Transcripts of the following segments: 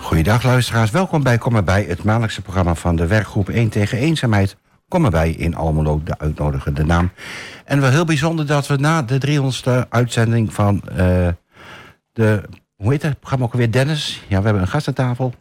Goeiedag luisteraars, welkom bij Kom erbij, het maandelijkse programma van de werkgroep 1 tegen eenzaamheid. Kom erbij in Almelo, de uitnodigende naam. En wel heel bijzonder dat we na de 300ste uitzending van hoe heet het programma ook alweer, Dennis? Ja, we hebben een gast aan tafel.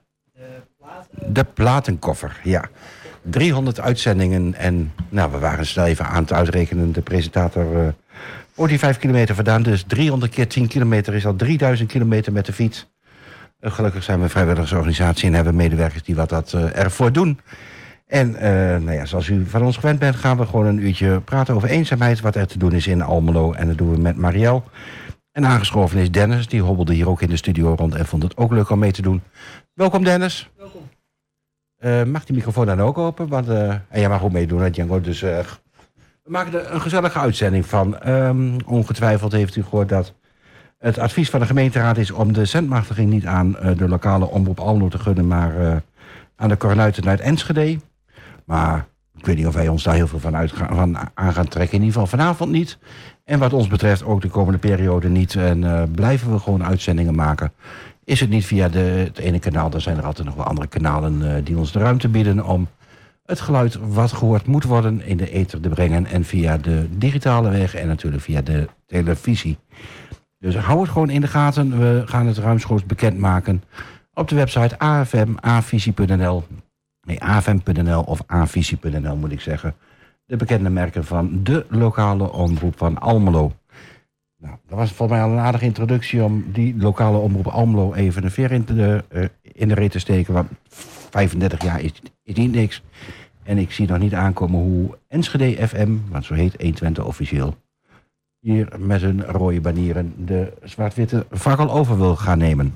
De platenkoffer, ja. 300 uitzendingen en nou, we waren snel even aan het uitrekenen. De presentator wordt die 5 kilometer vandaan, dus 300 keer 10 kilometer is al 3000 kilometer met de fiets. Gelukkig zijn we een vrijwilligersorganisatie en hebben medewerkers die wat dat ervoor doen. En nou ja, zoals u van ons gewend bent, gaan we gewoon een uurtje praten over eenzaamheid. Wat er te doen is in Almelo. En dat doen we met Marielle. En aangeschoven is Dennis. Die hobbelde hier ook in de studio rond en vond het ook leuk om mee te doen. Welkom Dennis. Welkom. Mag die microfoon dan ook open? Want en jij mag ook meedoen, hè, Django. Dus we maken er een gezellige uitzending van. Ongetwijfeld heeft u gehoord dat het advies van de gemeenteraad is om de zendmachtiging niet aan de lokale omroep Almelo te gunnen, maar aan de Kornuiten uit Enschede. Maar ik weet niet of wij ons daar heel veel van aan gaan trekken. In ieder geval vanavond niet. En wat ons betreft ook de komende periode niet. En blijven we gewoon uitzendingen maken. Is het niet via het ene kanaal, dan zijn er altijd nog wel andere kanalen die ons de ruimte bieden om het geluid wat gehoord moet worden in de ether te brengen. En via de digitale weg en natuurlijk via de televisie. Dus hou het gewoon in de gaten. We gaan het ruimschoots bekendmaken op de website afm.avisie.nl. Nee, afm.nl of avisie.nl moet ik zeggen. De bekende merken van de lokale omroep van Almelo. Nou, dat was volgens mij al een aardige introductie om die lokale omroep Almelo even een veer in de reet te steken. Want 35 jaar is niet niks. En ik zie nog niet aankomen hoe Enschede FM, want zo heet 120 officieel, hier met hun rode banieren de zwart-witte fakkel over wil gaan nemen.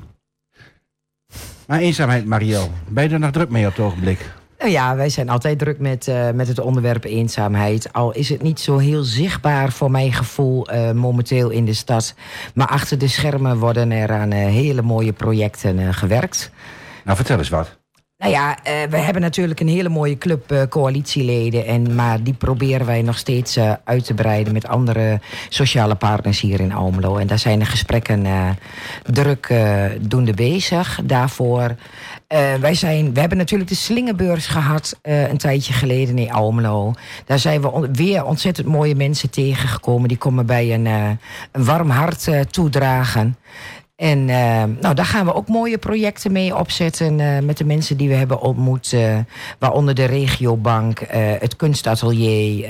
Maar eenzaamheid, Marielle, ben je er nog druk mee op het ogenblik? Nou ja, wij zijn altijd druk met het onderwerp eenzaamheid. Al is het niet zo heel zichtbaar voor mijn gevoel momenteel in de stad. Maar achter de schermen worden er aan hele mooie projecten gewerkt. Nou, vertel eens wat. Nou ja, we hebben natuurlijk een hele mooie club coalitieleden. Maar die proberen wij nog steeds uit te breiden met andere sociale partners hier in Almelo. En daar zijn de gesprekken druk doende bezig daarvoor. We hebben natuurlijk de Slingerbeurs gehad een tijdje geleden in Almelo. Daar zijn we weer ontzettend mooie mensen tegengekomen. Die komen bij een warm hart toedragen. En nou, daar gaan we ook mooie projecten mee opzetten met de mensen die we hebben ontmoet. Waaronder de regiobank, het kunstatelier,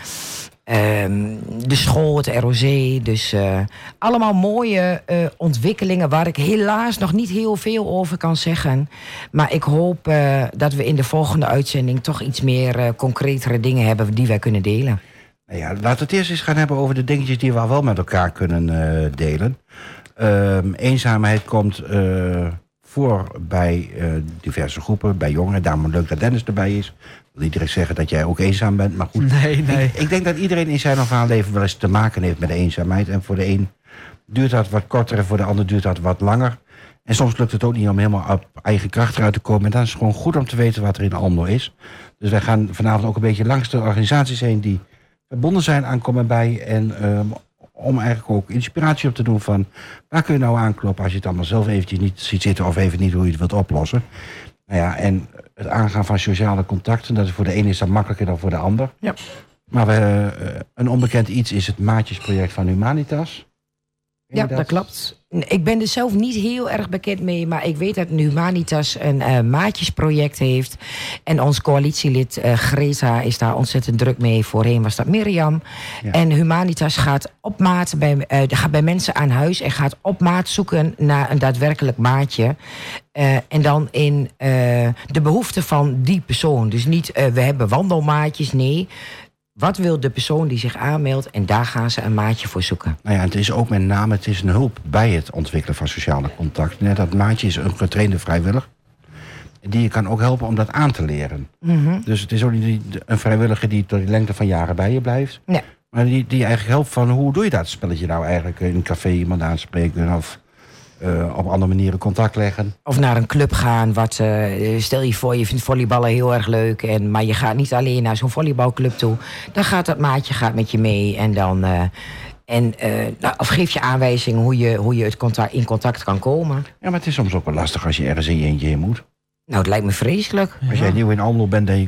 de school, het ROC. Dus allemaal mooie ontwikkelingen waar ik helaas nog niet heel veel over kan zeggen. Maar ik hoop dat we in de volgende uitzending toch iets meer concretere dingen hebben die wij kunnen delen. Nou ja, laten we het eerst eens gaan hebben over de dingetjes die we wel met elkaar kunnen delen. Eenzaamheid komt voor bij diverse groepen, bij jongeren. Daarom leuk dat Dennis erbij is. Ik wil niet direct zeggen dat jij ook eenzaam bent, maar goed. Nee. Ik denk dat iedereen in zijn of haar leven wel eens te maken heeft met eenzaamheid. En voor de een duurt dat wat korter en voor de ander duurt dat wat langer. En soms lukt het ook niet om helemaal op eigen kracht eruit te komen. En dan is het gewoon goed om te weten wat er in Almelo is. Dus wij gaan vanavond ook een beetje langs de organisaties heen die verbonden zijn aan Kom erbij. En om eigenlijk ook inspiratie op te doen van waar kun je nou aankloppen als je het allemaal zelf eventjes niet ziet zitten of even niet hoe je het wilt oplossen. Nou ja, en het aangaan van sociale contacten, dat is voor de ene is dat makkelijker dan voor de ander. Ja. Maar een onbekend iets is het Maatjesproject van Humanitas. Ja, dat klopt. Ik ben er zelf niet heel erg bekend mee, maar ik weet dat Humanitas een maatjesproject heeft. En ons coalitielid Greta is daar ontzettend druk mee. Voorheen was dat Mirjam. Ja. En Humanitas gaat op maat gaat bij mensen aan huis en gaat op maat zoeken naar een daadwerkelijk maatje. En dan in de behoeften van die persoon. Dus niet we hebben wandelmaatjes, nee. Wat wil de persoon die zich aanmeldt? En daar gaan ze een maatje voor zoeken. Nou ja, het is ook met name het is een hulp bij het ontwikkelen van sociale contacten. Net dat maatje is een getrainde vrijwilliger. Die je kan ook helpen om dat aan te leren. Mm-hmm. Dus het is ook niet een vrijwilliger die tot de lengte van jaren bij je blijft. Nee. Maar die eigenlijk helpt van hoe doe je dat spelletje nou eigenlijk? In een café iemand aanspreken of op andere manieren contact leggen. Of naar een club gaan. Stel je voor, je vindt volleyballen heel erg leuk. Maar je gaat niet alleen naar zo'n volleybalclub toe. Dan gaat dat maatje met je mee. En dan En of geef je aanwijzingen hoe je in contact kan komen. Ja, maar het is soms ook wel lastig als je ergens in je eentje heen moet. Nou, het lijkt me vreselijk. Als jij nieuw in Almelo bent en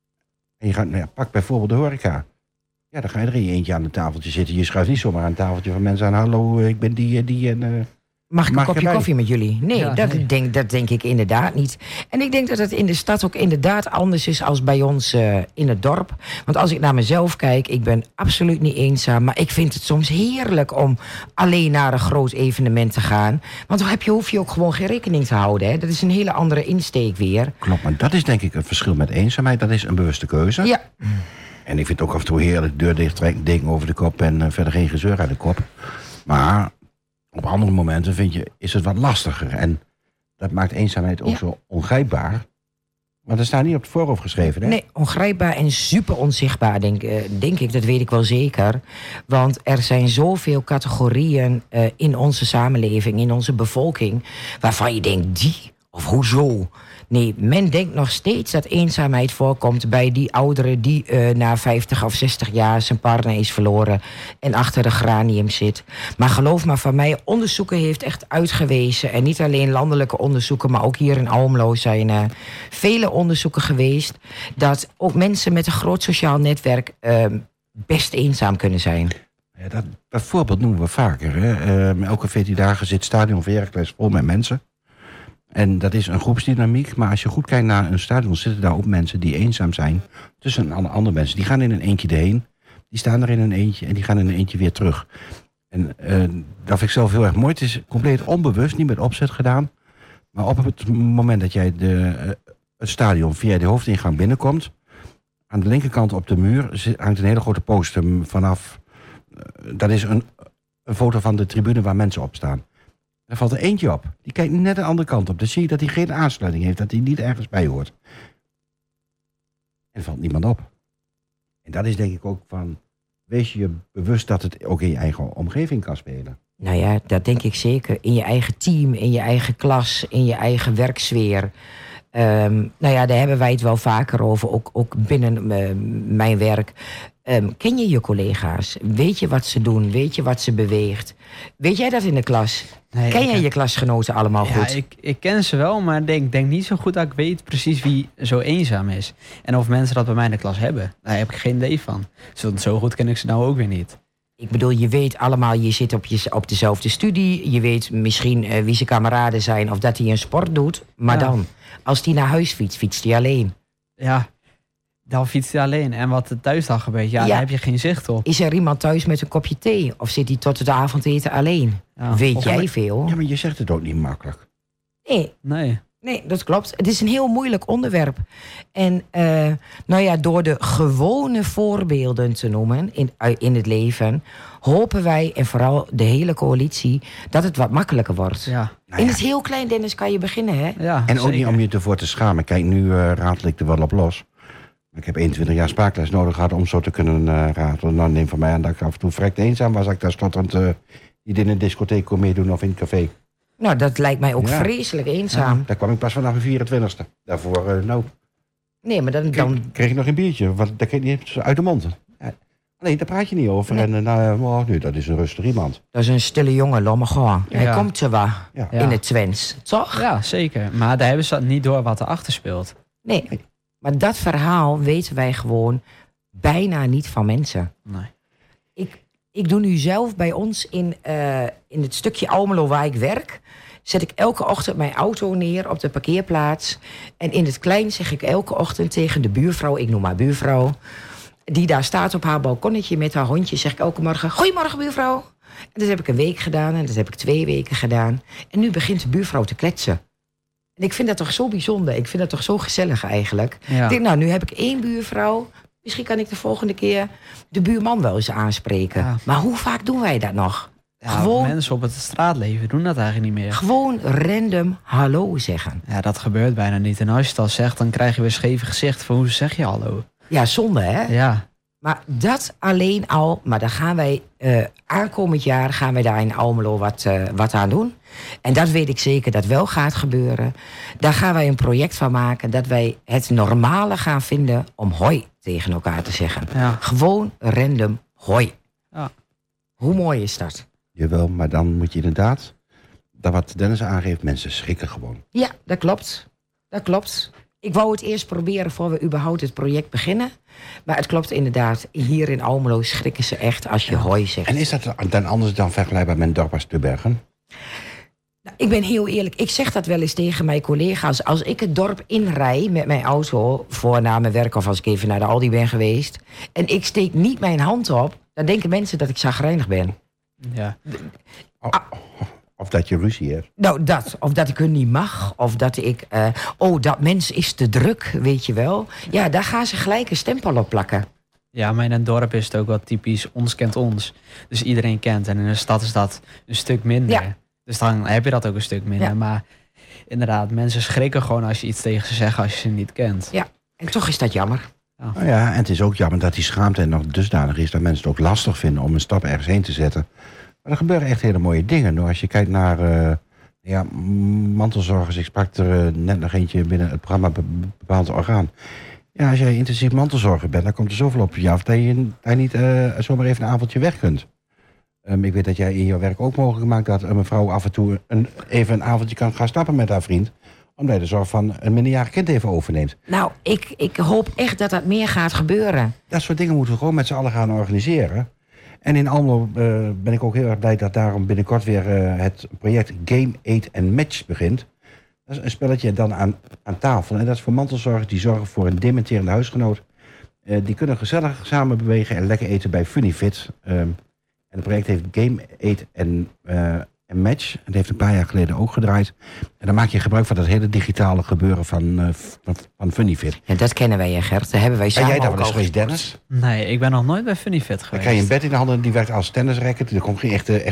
je gaat, pak bijvoorbeeld de horeca. Ja, dan ga je er in je eentje aan een tafeltje zitten. Je schuift niet zomaar aan een tafeltje van mensen aan. Hallo, ik ben die en... Mag ik een kopje koffie met jullie? Nee, dat denk ik inderdaad niet. En ik denk dat het in de stad ook inderdaad anders is als bij ons in het dorp. Want als ik naar mezelf kijk, ik ben absoluut niet eenzaam. Maar ik vind het soms heerlijk om alleen naar een groot evenement te gaan. Want dan hoef je ook gewoon geen rekening te houden. Hè? Dat is een hele andere insteek weer. Klopt, maar dat is denk ik het verschil met eenzaamheid. Dat is een bewuste keuze. Ja. En ik vind het ook af en toe heerlijk, deur dicht trekken, ding over de kop en verder geen gezeur uit de kop. Maar op andere momenten is het wat lastiger. En dat maakt eenzaamheid ook zo ongrijpbaar. Maar dat staat niet op het voorhoofd geschreven, hè? Nee, ongrijpbaar en super onzichtbaar, denk ik. Dat weet ik wel zeker. Want er zijn zoveel categorieën in onze samenleving, in onze bevolking, waarvan je denkt, die of hoezo? Nee, men denkt nog steeds dat eenzaamheid voorkomt bij die ouderen die na 50 of 60 jaar zijn partner is verloren en achter de granium zit. Maar geloof maar van mij, onderzoeken heeft echt uitgewezen, en niet alleen landelijke onderzoeken, maar ook hier in Almelo zijn vele onderzoeken geweest, dat ook mensen met een groot sociaal netwerk best eenzaam kunnen zijn. Ja, dat voorbeeld noemen we vaker. Hè? Elke 14 dagen zit Stadion van Heracles vol met mensen. En dat is een groepsdynamiek, maar als je goed kijkt naar een stadion, zitten daar ook mensen die eenzaam zijn tussen andere mensen. Die gaan in een eentje erheen, die staan er in een eentje en die gaan in een eentje weer terug. En dat vind ik zelf heel erg mooi. Het is compleet onbewust, niet met opzet gedaan. Maar op het moment dat jij het stadion via de hoofdingang binnenkomt, aan de linkerkant op de muur hangt een hele grote poster vanaf. Dat is een foto van de tribune waar mensen op staan. Er valt er eentje op. Die kijkt net de andere kant op. Dan zie je dat hij geen aansluiting heeft. Dat hij niet ergens bij hoort. En er valt niemand op. En dat is denk ik ook van, wees je bewust dat het ook in je eigen omgeving kan spelen. Nou ja, dat denk ik zeker. In je eigen team, in je eigen klas, in je eigen werksfeer. Nou ja, daar hebben wij het wel vaker over, ook binnen mijn werk. Ken je je collega's? Weet je wat ze doen? Weet je wat ze beweegt? Weet jij dat in de klas? Nee, ken jij je klasgenoten allemaal goed? Ja, ik ken ze wel, maar denk niet zo goed dat ik weet precies wie zo eenzaam is. En of mensen dat bij mij in de klas hebben, daar heb ik geen idee van. Zo goed ken ik ze nou ook weer niet. Ik bedoel, je weet allemaal, je zit op dezelfde studie. Je weet misschien wie zijn kameraden zijn of dat hij een sport doet. Maar dan, als hij naar huis fietst hij alleen. Ja, dan fietst hij alleen. En wat er thuis dan gebeurt, daar heb je geen zicht op. Is er iemand thuis met een kopje thee? Of zit hij tot het avondeten alleen? Ja. Weet jij veel? Ja, maar je zegt het ook niet makkelijk. Nee, dat klopt. Het is een heel moeilijk onderwerp. En nou ja, door de gewone voorbeelden te noemen in het leven, hopen wij, en vooral de hele coalitie, dat het wat makkelijker wordt. Ja. In het heel klein, Dennis, kan je beginnen, hè? Ja, en ook zeker. Niet om je ervoor te schamen. Kijk, nu ratel ik er wel op los. Ik heb 21 jaar spraakles nodig gehad om zo te kunnen ratelen. Nou, neem van mij aan dat ik af en toe vrekt eenzaam was. Ik daar stotterend niet in een discotheek kon meedoen of in een café. Nou, dat lijkt mij ook vreselijk eenzaam. Ja, daar kwam ik pas vanaf de 24e. Daarvoor, nee, maar dan kreeg ik nog een biertje, want dat kreeg niet uit de mond. Nee, daar praat je niet over. Nee. En nu, dat is een rustig iemand. Dat is een stille jongen, laat maar gaan. Ja. Hij komt er wel in het Twents, toch? Ja, zeker. Maar daar hebben ze niet door wat erachter speelt. Nee, maar dat verhaal weten wij gewoon bijna niet van mensen. Nee. Ik doe nu zelf bij ons in het stukje Almelo waar ik werk, zet ik elke ochtend mijn auto neer op de parkeerplaats. En in het klein zeg ik elke ochtend tegen de buurvrouw, ik noem haar buurvrouw, die daar staat op haar balkonnetje met haar hondje, zeg ik elke morgen, goedemorgen buurvrouw. En dat heb ik een week gedaan en dat heb ik 2 weken gedaan. En nu begint de buurvrouw te kletsen. En ik vind dat toch zo bijzonder. Ik vind dat toch zo gezellig eigenlijk. Ja. Ik denk, nou, nu heb ik 1 buurvrouw. Misschien kan ik de volgende keer de buurman wel eens aanspreken. Ja. Maar hoe vaak doen wij dat nog? Ja, gewoon, mensen op het straatleven doen dat eigenlijk niet meer. Gewoon random hallo zeggen. Ja, dat gebeurt bijna niet. En als je het al zegt, dan krijg je weer scheef gezicht van hoe zeg je hallo. Ja, zonde hè? Ja. Maar dat alleen al, maar dan gaan wij aankomend jaar gaan wij daar in Almelo wat aan doen. En dat weet ik zeker dat wel gaat gebeuren. Daar gaan wij een project van maken dat wij het normale gaan vinden om hoi tegen elkaar te zeggen. Ja. Gewoon random hoi. Ja. Hoe mooi is dat? Jawel, maar dan moet je inderdaad... dat wat Dennis aangeeft, mensen schrikken gewoon. Ja, dat klopt. Dat klopt. Ik wou het eerst proberen voor we überhaupt het project beginnen. Maar het klopt inderdaad. Hier in Almelo schrikken ze echt als je hoi zegt. En is dat dan anders dan vergelijkbaar met een dorp als Tubbergen? Nou, ik ben heel eerlijk. Ik zeg dat wel eens tegen mijn collega's. Als ik het dorp inrij met mijn auto voor naar mijn werk... of als ik even naar de Aldi ben geweest... en ik steek niet mijn hand op... dan denken mensen dat ik chagrijnig ben. Ja. Of dat je ruzie hebt. Nou, dat. Of dat ik hun niet mag. Of dat ik... dat mens is te druk, weet je wel. Ja, daar gaan ze gelijk een stempel op plakken. Ja, maar in een dorp is het ook wel typisch ons kent ons. Dus iedereen kent. En in een stad is dat een stuk minder. Ja. Dus dan heb je dat ook een stuk minder. Ja. Maar inderdaad, mensen schrikken gewoon als je iets tegen ze zegt als je ze niet kent. Ja, en toch is dat jammer. Nou ja, en het is ook jammer dat die schaamte nog dusdanig is... dat mensen het ook lastig vinden om een stap ergens heen te zetten. Maar er gebeuren echt hele mooie dingen. Nou, als je kijkt naar mantelzorgers... ik sprak er net nog eentje binnen het programma Bepaald Orgaan. Ja, als jij intensief mantelzorger bent... dan komt er zoveel op je af dat je niet zomaar even een avondje weg kunt. Ik weet dat jij in jouw werk ook mogelijk maakt... dat een mevrouw af en toe even een avondje kan gaan stappen met haar vriend... omdat je de zorg van een minderjarig kind even overneemt. Nou, ik hoop echt dat dat meer gaat gebeuren. Dat soort dingen moeten we gewoon met z'n allen gaan organiseren. En in Almelo ben ik ook heel erg blij dat daarom binnenkort weer het project Game, Eat en Match begint. Dat is een spelletje dan aan tafel. En dat is voor mantelzorgers die zorgen voor een dementerende huisgenoot. Die kunnen gezellig samen bewegen en lekker eten bij Funifit. En het project heeft Game, Eat en Match. En dat heeft een paar jaar geleden ook gedraaid. En dan maak je gebruik van dat hele digitale gebeuren van Funifit. Ja, dat kennen wij, Gert. Daar hebben wij Ben samen jij daar ook wel eens over geweest, gesport. Dennis? Nee, ik ben nog nooit bij Funnyfit Dan geweest. krijg je een bed in de handen, die werkt als tennisracket. Er komt geen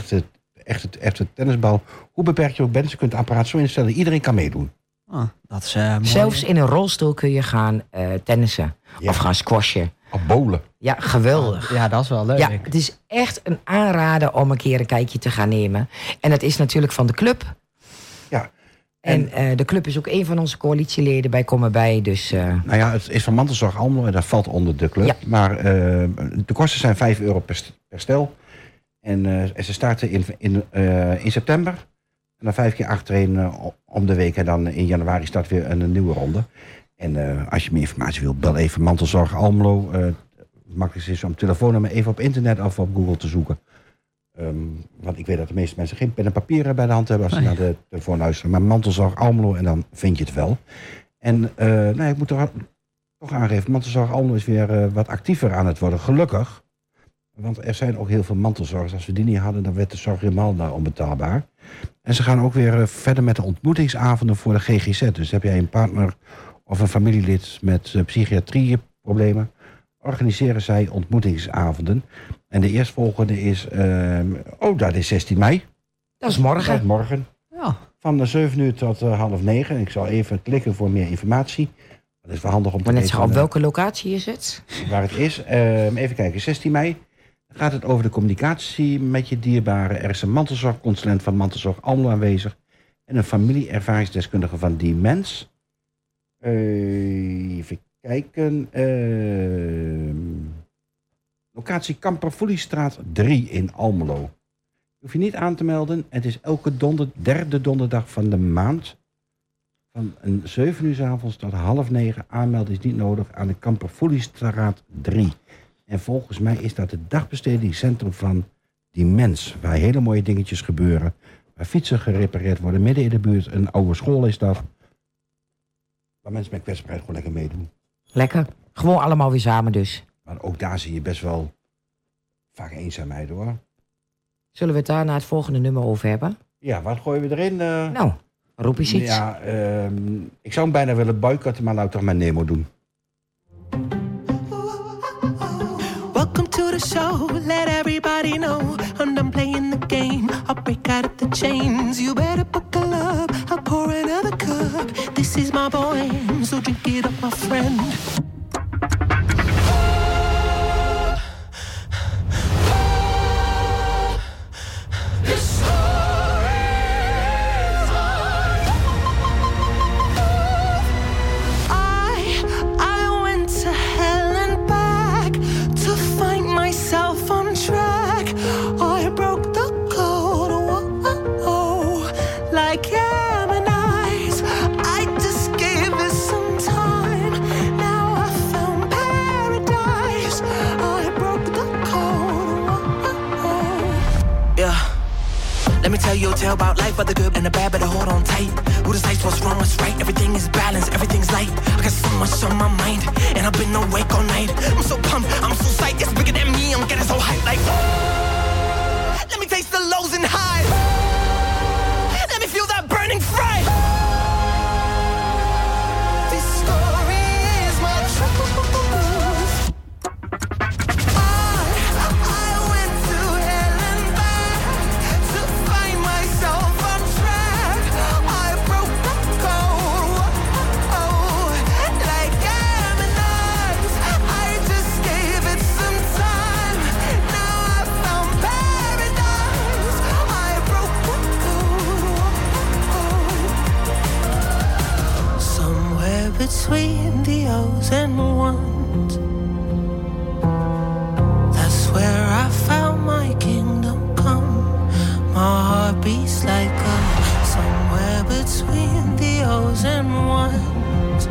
echte tennisbal. Hoe beperkt je ook bent, je kunt het apparaat zo instellen... iedereen kan meedoen. Oh, dat is mooi. Zelfs in een rolstoel kun je gaan tennissen. Ja. Of gaan squashen. Op bowlen. Ja, geweldig. Ja, dat is wel leuk. Ja, het is echt een aanrader om een keer een kijkje te gaan nemen. En dat is natuurlijk van de club. Ja. En de club is ook een van onze coalitieleden bij Kom erbij. Dus, Nou ja, het is van Mantelzorg Almelo en dat valt onder de club. Ja. Maar de kosten zijn €5 per stel. En ze starten in september. En dan 5 keer achtereen om de week. En dan in januari start weer een nieuwe ronde. En als je meer informatie wilt, bel even Mantelzorg Almelo. Het makkelijkste is om telefoonnummer even op internet of op Google te zoeken. Want ik weet dat de meeste mensen geen pen en papier bij de hand hebben als ze naar de telefoon luisteren. Maar Mantelzorg Almelo en dan vind je het wel. En ik moet toch aangeven, Mantelzorg Almelo is weer wat actiever aan het worden, gelukkig. Want er zijn ook heel veel mantelzorgers. Als we die niet hadden, dan werd de zorg helemaal onbetaalbaar. En ze gaan ook weer verder met de ontmoetingsavonden voor de GGZ. Dus heb jij een partner of een familielid met psychiatrieproblemen, organiseren zij ontmoetingsavonden. En de eerstvolgende is, dat is 16 mei. dat is morgen. Dat is morgen. Ja. Van 7 uur tot 8:30. Ik zal even klikken voor meer informatie. Dat is wel handig om te Maar net weten zeggen, op welke locatie is het? waar het is. Even kijken, 16 mei. Dan gaat het over de communicatie met je dierbaren. Er is een mantelzorgconsulent van Mantelzorg Almelo aanwezig. En een familie-ervaringsdeskundige van die mens. Even kijken. Locatie Kamperfoeliestraat 3 in Almelo. Hoef je niet aan te melden. Het is elke derde donderdag van de maand. Van 7 uur 's avonds tot 8:30. Aanmelden is niet nodig aan de Kamperfoeliestraat 3. En volgens mij is dat het dagbestedingscentrum van die mens. Waar hele mooie dingetjes gebeuren. Waar fietsen gerepareerd worden. Midden in de buurt. Een oude school is dat. Waar mensen met kwetsbaarheid gewoon lekker meedoen. Lekker. Gewoon allemaal weer samen dus. Maar ook daar zie je best wel vaak eenzaamheid hoor. Zullen we het daar na het volgende nummer over hebben? Ja, wat gooien we erin? Nou, roep eens iets. Ja, ik zou hem bijna willen boycotten, maar laat ik toch maar Nemo doen. Welcome to the show, let everybody know I'm done playing the game, I'll break out of the chains. You better buckle up, I'll pour another cup. This is my boy, so drink it up my friend. I for the good and the bad, better hold on tight. Who decides what's wrong, what's right? Everything is balanced, everything's light. I got so much on my mind, and I've been awake all night. I'm so pumped, I'm so psyched, it's bigger than me. I'm getting so hyped, like, oh, let me taste the lows and highs. Let me feel that burning fire. This story is my truth. I went to hell and back to find myself on track. I broke the code, like Gemini's. I just gave it some time. Now I found paradise. I broke the code. Somewhere between the O's and ones, that's where I found my kingdom come. My heart beats like a somewhere between the O's and ones.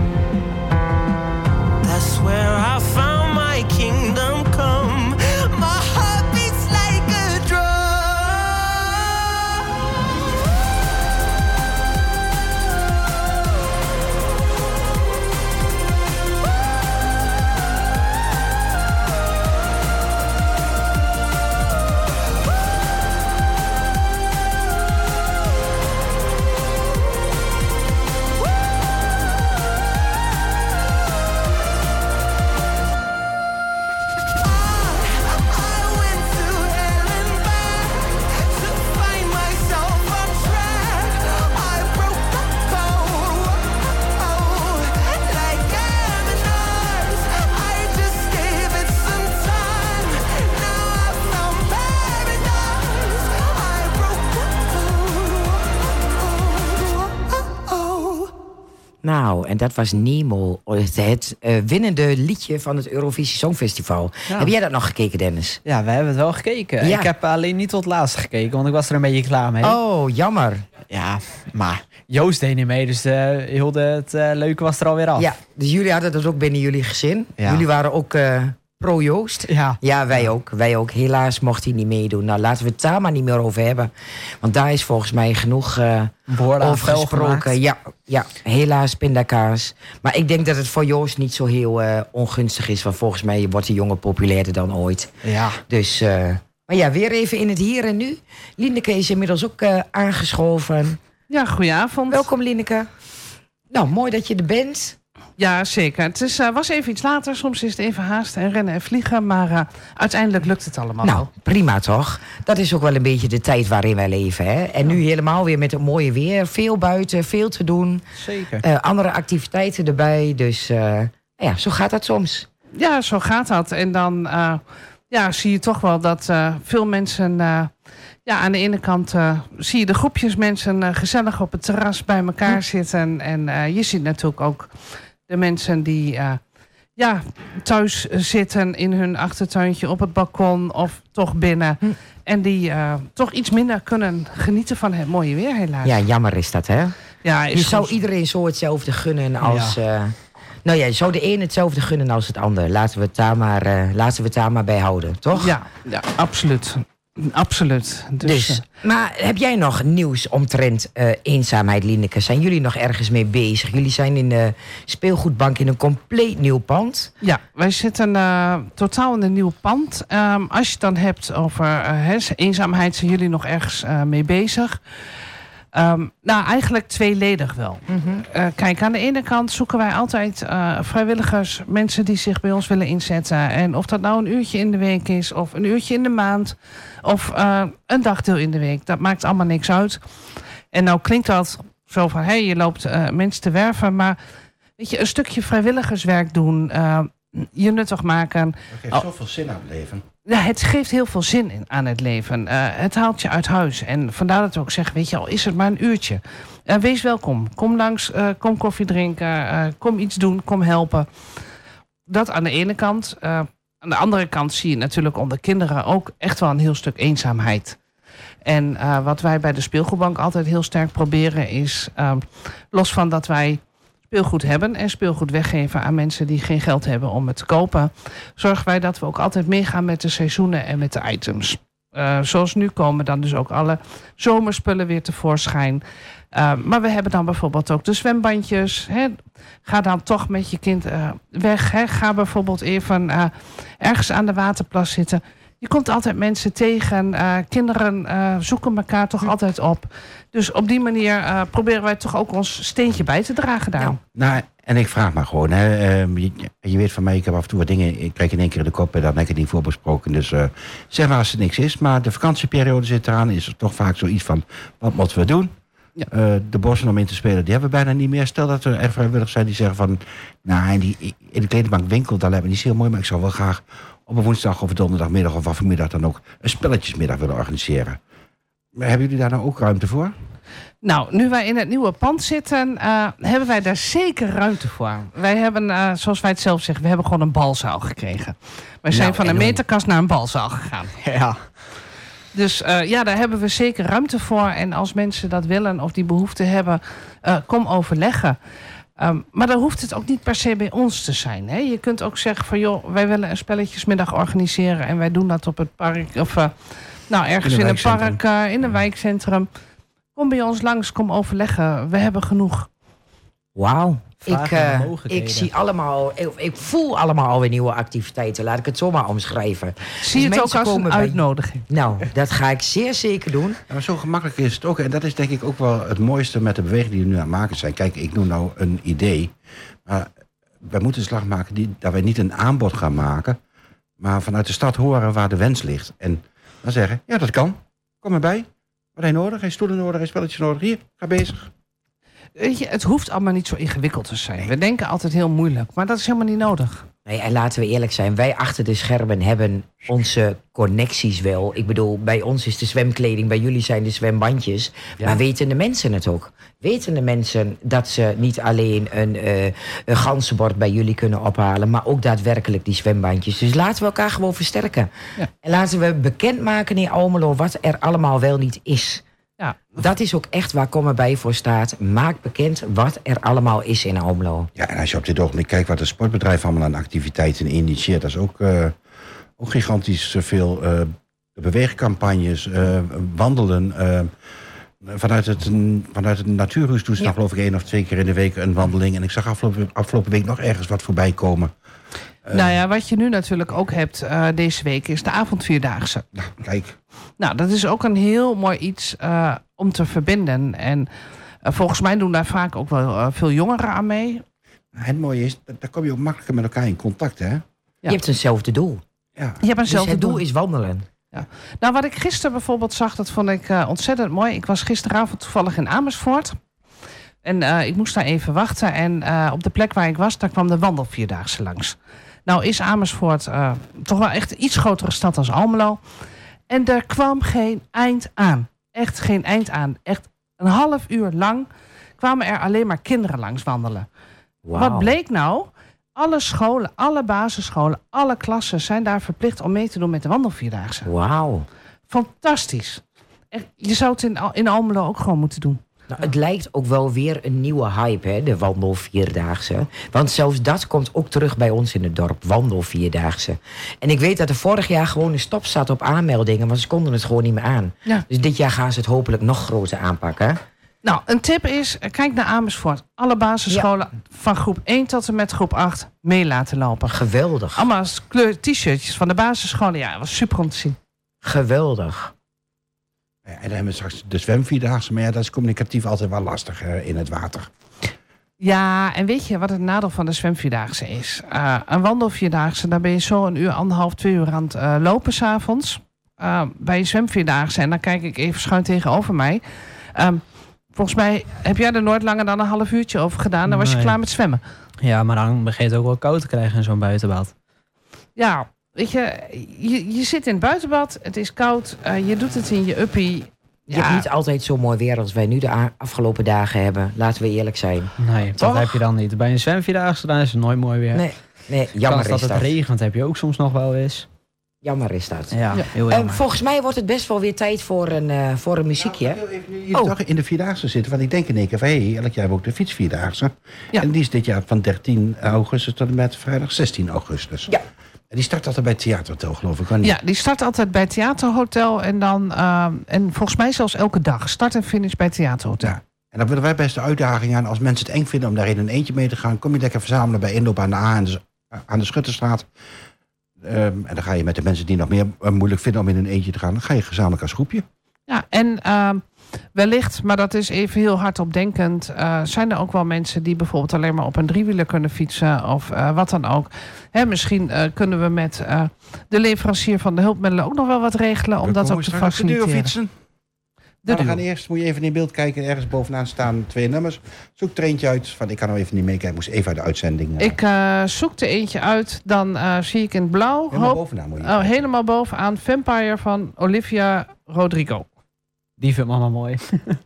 That's where I found my kingdom come. My heart beats like a drum. I went to hell and back to find myself on track. I broke the code, like Gemini's. I just gave it some time. Now I found paradise. I broke the code. Nou, en dat was Nemo, het winnende liedje van het Eurovisie Songfestival. Ja. Heb jij dat nog gekeken, Dennis? Ja, we hebben het wel gekeken. Ja. Ik heb alleen niet tot het laatste gekeken, want ik was er een beetje klaar mee. Oh, jammer. Ja, maar Joost deed niet mee, dus heel het leuke was er alweer af. Ja, dus jullie hadden dat ook binnen jullie gezin. Ja. Jullie waren ook pro-Joost. Ja. Ja, wij ook. Wij ook. Helaas mocht hij niet meedoen. Nou, laten we het daar maar niet meer over hebben. Want daar is volgens mij genoeg Woorden aan over vuil gesproken. gemaakt. Ja, helaas pindakaas. Maar ik denk dat het voor Joost niet zo heel ongunstig is. Want volgens mij wordt de jongen populairder dan ooit. Ja. Dus, maar ja, weer even in het hier en nu. Lieneke is inmiddels ook aangeschoven. Ja, goedenavond. Welkom, Lieneke. Nou, mooi dat je er bent. Ja, zeker. Het was even iets later. Soms is het even haasten en rennen en vliegen. Maar uiteindelijk lukt het allemaal Nou, wel. prima toch? Dat is ook wel een beetje de tijd waarin wij leven. Hè? En nu helemaal weer met het mooie weer. Veel buiten, veel te doen. Zeker. Andere activiteiten erbij. Dus ja, zo gaat dat soms. Ja, zo gaat dat. En dan zie je toch wel dat veel mensen... aan de ene kant zie je de groepjes mensen gezellig op het terras bij elkaar zitten. En je ziet natuurlijk ook de mensen die thuis zitten in hun achtertuintje op het balkon of toch binnen. En die toch iets minder kunnen genieten van het mooie weer, helaas. Ja, jammer is dat, hè? Ja, Je zou iedereen zo hetzelfde gunnen als... nou ja, je zou de een hetzelfde gunnen als het ander. Laten we het daar maar bij houden, toch? Ja, absoluut. Absoluut. Dus, maar heb jij nog nieuws omtrent eenzaamheid, Lieneke? Zijn jullie nog ergens mee bezig? Jullie zijn in de speelgoedbank in een compleet nieuw pand. Ja, wij zitten totaal in een nieuw pand. Als je het dan hebt over eenzaamheid, zijn jullie nog ergens mee bezig? Nou, eigenlijk tweeledig wel. Kijk, aan de ene kant zoeken wij altijd vrijwilligers, mensen die zich bij ons willen inzetten. En of dat nou een uurtje in de week is, of een uurtje in de maand, of een dagdeel in de week. Dat maakt allemaal niks uit. En nou klinkt dat zo van, je loopt mensen te werven, maar weet je, een stukje vrijwilligerswerk doen, je nuttig maken. Dat geeft zoveel zin aan het leven. Ja, het geeft heel veel zin aan het leven. Het haalt je uit huis. En vandaar dat we ook zeggen, weet je, al is het maar een uurtje. Wees welkom. Kom langs, kom koffie drinken, kom iets doen, kom helpen. Dat aan de ene kant. Aan de andere kant zie je natuurlijk onder kinderen ook echt wel een heel stuk eenzaamheid. En wat wij bij de speelgoedbank altijd heel sterk proberen is, los van dat wij speelgoed hebben en speelgoed weggeven aan mensen die geen geld hebben om het te kopen, zorgen wij dat we ook altijd meegaan met de seizoenen en met de items. zoals nu komen dan dus ook alle zomerspullen weer tevoorschijn. Maar we hebben dan bijvoorbeeld ook de zwembandjes. Hè. Ga dan toch met je kind weg. Hè. Ga bijvoorbeeld even ergens aan de waterplas zitten. Je komt altijd mensen tegen. Kinderen zoeken elkaar toch altijd op. Dus op die manier proberen wij toch ook ons steentje bij te dragen daar. Ja. Nou, en ik vraag maar gewoon. Hè, je weet van mij, ik heb af en toe wat dingen. Ik krijg in één keer in de kop en dan heb ik het niet voorbesproken. Dus zeg maar als er niks is. Maar de vakantieperiode zit eraan. Is er toch vaak zoiets van, wat moeten we doen? Ja. De bossen om in te spelen, die hebben we bijna niet meer. Stel dat er echt vrijwilligers zijn die zeggen van... Nou, in de kledingbankwinkel, daar lijkt me niet zo heel mooi... maar ik zou wel graag op een woensdag of een donderdagmiddag... of vanmiddag dan ook een spelletjesmiddag willen organiseren. Maar hebben jullie daar nou ook ruimte voor? Nou, nu wij in het nieuwe pand zitten... hebben wij daar zeker ruimte voor. Wij hebben, zoals wij het zelf zeggen... we hebben gewoon een balzaal gekregen. Wij zijn van een meterkast naar een balzaal gegaan. Ja. Dus daar hebben we zeker ruimte voor. En als mensen dat willen of die behoefte hebben, kom overleggen. Maar dan hoeft het ook niet per se bij ons te zijn. Hè? Je kunt ook zeggen van joh, wij willen een spelletjesmiddag organiseren. En wij doen dat op het park. Of ergens in een park, in een wijkcentrum. Kom bij ons langs, kom overleggen. We hebben genoeg. Wauw. Ik zie allemaal, ik voel allemaal alweer nieuwe activiteiten. Laat ik het zomaar omschrijven. Zie je het ook als een uitnodiging? Nou, dat ga ik zeer zeker doen. Ja, maar zo gemakkelijk is het ook. En dat is denk ik ook wel het mooiste met de beweging die we nu aan het maken zijn. Kijk, ik noem nou een idee. Maar wij moeten een slag maken dat wij niet een aanbod gaan maken. Maar vanuit de stad horen waar de wens ligt. En dan zeggen, ja dat kan. Kom erbij. Wat heb je nodig? Heb je stoelen nodig? Heb je spelletjes nodig? Hier, ga bezig. Weet je, het hoeft allemaal niet zo ingewikkeld te zijn. We denken altijd heel moeilijk, maar dat is helemaal niet nodig. Nee, en laten we eerlijk zijn, wij achter de schermen hebben onze connecties wel. Ik bedoel, bij ons is de zwemkleding, bij jullie zijn de zwembandjes. Ja. Maar weten de mensen het ook? Weten de mensen dat ze niet alleen een ganzenbord bij jullie kunnen ophalen... maar ook daadwerkelijk die zwembandjes. Dus laten we elkaar gewoon versterken. Ja. En laten we bekendmaken in Almelo wat er allemaal wel niet is... Ja. Dat is ook echt waar Kom erbij voor staat. Maak bekend wat er allemaal is in Almelo. Ja, en als je op dit ogenblik kijkt wat de sportbedrijf allemaal aan activiteiten initieert, dat is ook gigantisch veel beweegcampagnes, wandelen. Vanuit het natuurhuis doen ze dan geloof ik 1 of 2 keer in de week een wandeling. En ik zag afgelopen week nog ergens wat voorbij komen. Wat je nu natuurlijk ook hebt deze week is de avondvierdaagse. Nou, kijk. Nou, dat is ook een heel mooi iets om te verbinden. En volgens mij doen daar vaak ook wel veel jongeren aan mee. Het mooie is, daar kom je ook makkelijker met elkaar in contact, hè? Ja. Je hebt eenzelfde doel. Ja. Je hebt eenzelfde dus het doel is wandelen. Ja. Nou, wat ik gisteren bijvoorbeeld zag, dat vond ik ontzettend mooi. Ik was gisteravond toevallig in Amersfoort. En ik moest daar even wachten. En op de plek waar ik was, daar kwam de wandelvierdaagse langs. Nou is Amersfoort toch wel echt een iets grotere stad als Almelo. En er kwam geen eind aan. Echt geen eind aan. Echt een half uur lang kwamen er alleen maar kinderen langs wandelen. Wow. Wat bleek nou? Alle scholen, alle basisscholen, alle klassen zijn daar verplicht om mee te doen met de wandelvierdaagse. Wauw. Fantastisch. Echt, je zou het in Almelo ook gewoon moeten doen. Nou, het lijkt ook wel weer een nieuwe hype, hè, de wandelvierdaagse. Want zelfs dat komt ook terug bij ons in het dorp, wandelvierdaagse. En ik weet dat er vorig jaar gewoon een stop zat op aanmeldingen, want ze konden het gewoon niet meer aan. Ja. Dus dit jaar gaan ze het hopelijk nog groter aanpakken. Nou, een tip is, kijk naar Amersfoort. Alle basisscholen van groep 1 tot en met groep 8 mee laten lopen. Geweldig. Allemaal kleur t-shirtjes van de basisscholen. Ja, dat was super om te zien. Geweldig. Ja, en dan hebben we straks de zwemvierdaagse. Maar ja, dat is communicatief altijd wel lastig in het water. Ja, en weet je wat het nadeel van de zwemvierdaagse is? Een wandelvierdaagse, daar ben je zo 1 uur, 1,5, 2 uur aan het lopen 's avonds. Bij een zwemvierdaagse, en dan kijk ik even schuin tegenover mij. Volgens mij heb jij er nooit langer dan een half uurtje over gedaan. Dan was je klaar met zwemmen. Ja, maar dan begint het ook wel koud te krijgen in zo'n buitenbad. Ja, weet je zit in het buitenbad. Het is koud. Je doet het in je uppie. Je hebt niet altijd zo mooi weer als wij nu de afgelopen dagen hebben. Laten we eerlijk zijn. Nee, dat heb je dan niet. Bij een zwemvierdaagse dan is het nooit mooi weer. Nee, jammer is dat. Als het regent heb je ook soms nog wel eens. Jammer is dat. Ja, heel jammer. Volgens mij wordt het best wel weer tijd voor een muziekje. Nou, ik wil even toch in de Vierdaagse zitten. Want ik denk in één keer van, elk jaar hebben we ook de fietsvierdaagse. Ja. En die is dit jaar van 13 augustus tot en met vrijdag 16 augustus. Ja. En die start altijd bij het Theaterhotel, geloof ik. Kan niet? Ja, die start altijd bij het Theaterhotel. En dan, en volgens mij zelfs elke dag. Start en finish bij het Theaterhotel. Ja. En dan willen wij best de uitdaging aan. Als mensen het eng vinden om daar in een eentje mee te gaan, kom je lekker verzamelen bij inloop aan de A aan de Schutterstraat. En dan ga je met de mensen die nog meer moeilijk vinden om in een eentje te gaan, dan ga je gezamenlijk als groepje. Ja, en wellicht, maar dat is even heel hardopdenkend, zijn er ook wel mensen die bijvoorbeeld alleen maar op een driewieler kunnen fietsen of wat dan ook. Hè, misschien kunnen we met de leverancier van de hulpmiddelen ook nog wel wat regelen om dat ook te faciliteren. De deur fietsen. Nou, we gaan eerst, moet je even in beeld kijken. Ergens bovenaan staan 2 nummers. Zoek er eentje uit. Van, ik kan nou even niet meekijken. Ik moest even uit de uitzending. Ik zoek er eentje uit. Dan zie ik in het blauw. Helemaal bovenaan moet je helemaal bovenaan. Vampire van Olivia Rodrigo. Die vindt mama mooi.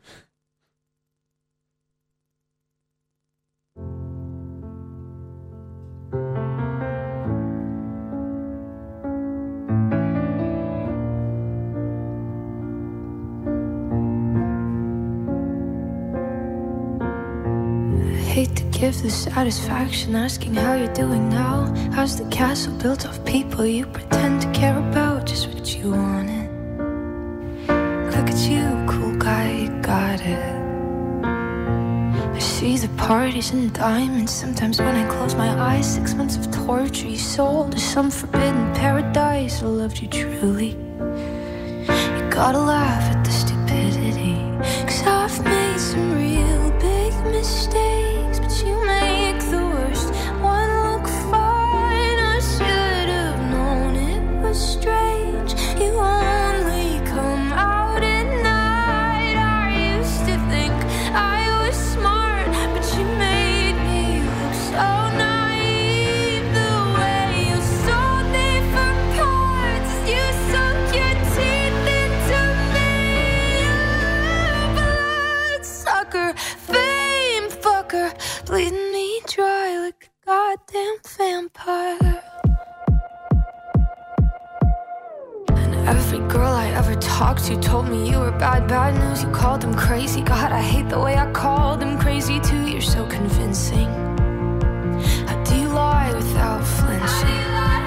Hate to give the satisfaction asking how you're doing now. How's the castle built of people you pretend to care about? Just what you wanted. Look at you, cool guy, you got it. I see the parties and diamonds. Sometimes when I close my eyes, 6 months of torture you sold to some forbidden paradise. I loved you truly. You gotta laugh at the stupidity, 'cause I've made some real big mistakes, but you make the worst one look fine. I should have known it was strange. You only come out at night. I used to think I was smart, but you made me look so naive. The way you sold me for parts, you sunk your teeth into me. Bloodsucker, fame fucker, bleeding me dry like a goddamn vampire. And every girl I ever talked to told me you were bad news. You called them crazy. God, I hate the way I called them crazy too. You're so convincing. How do you lie without flinching?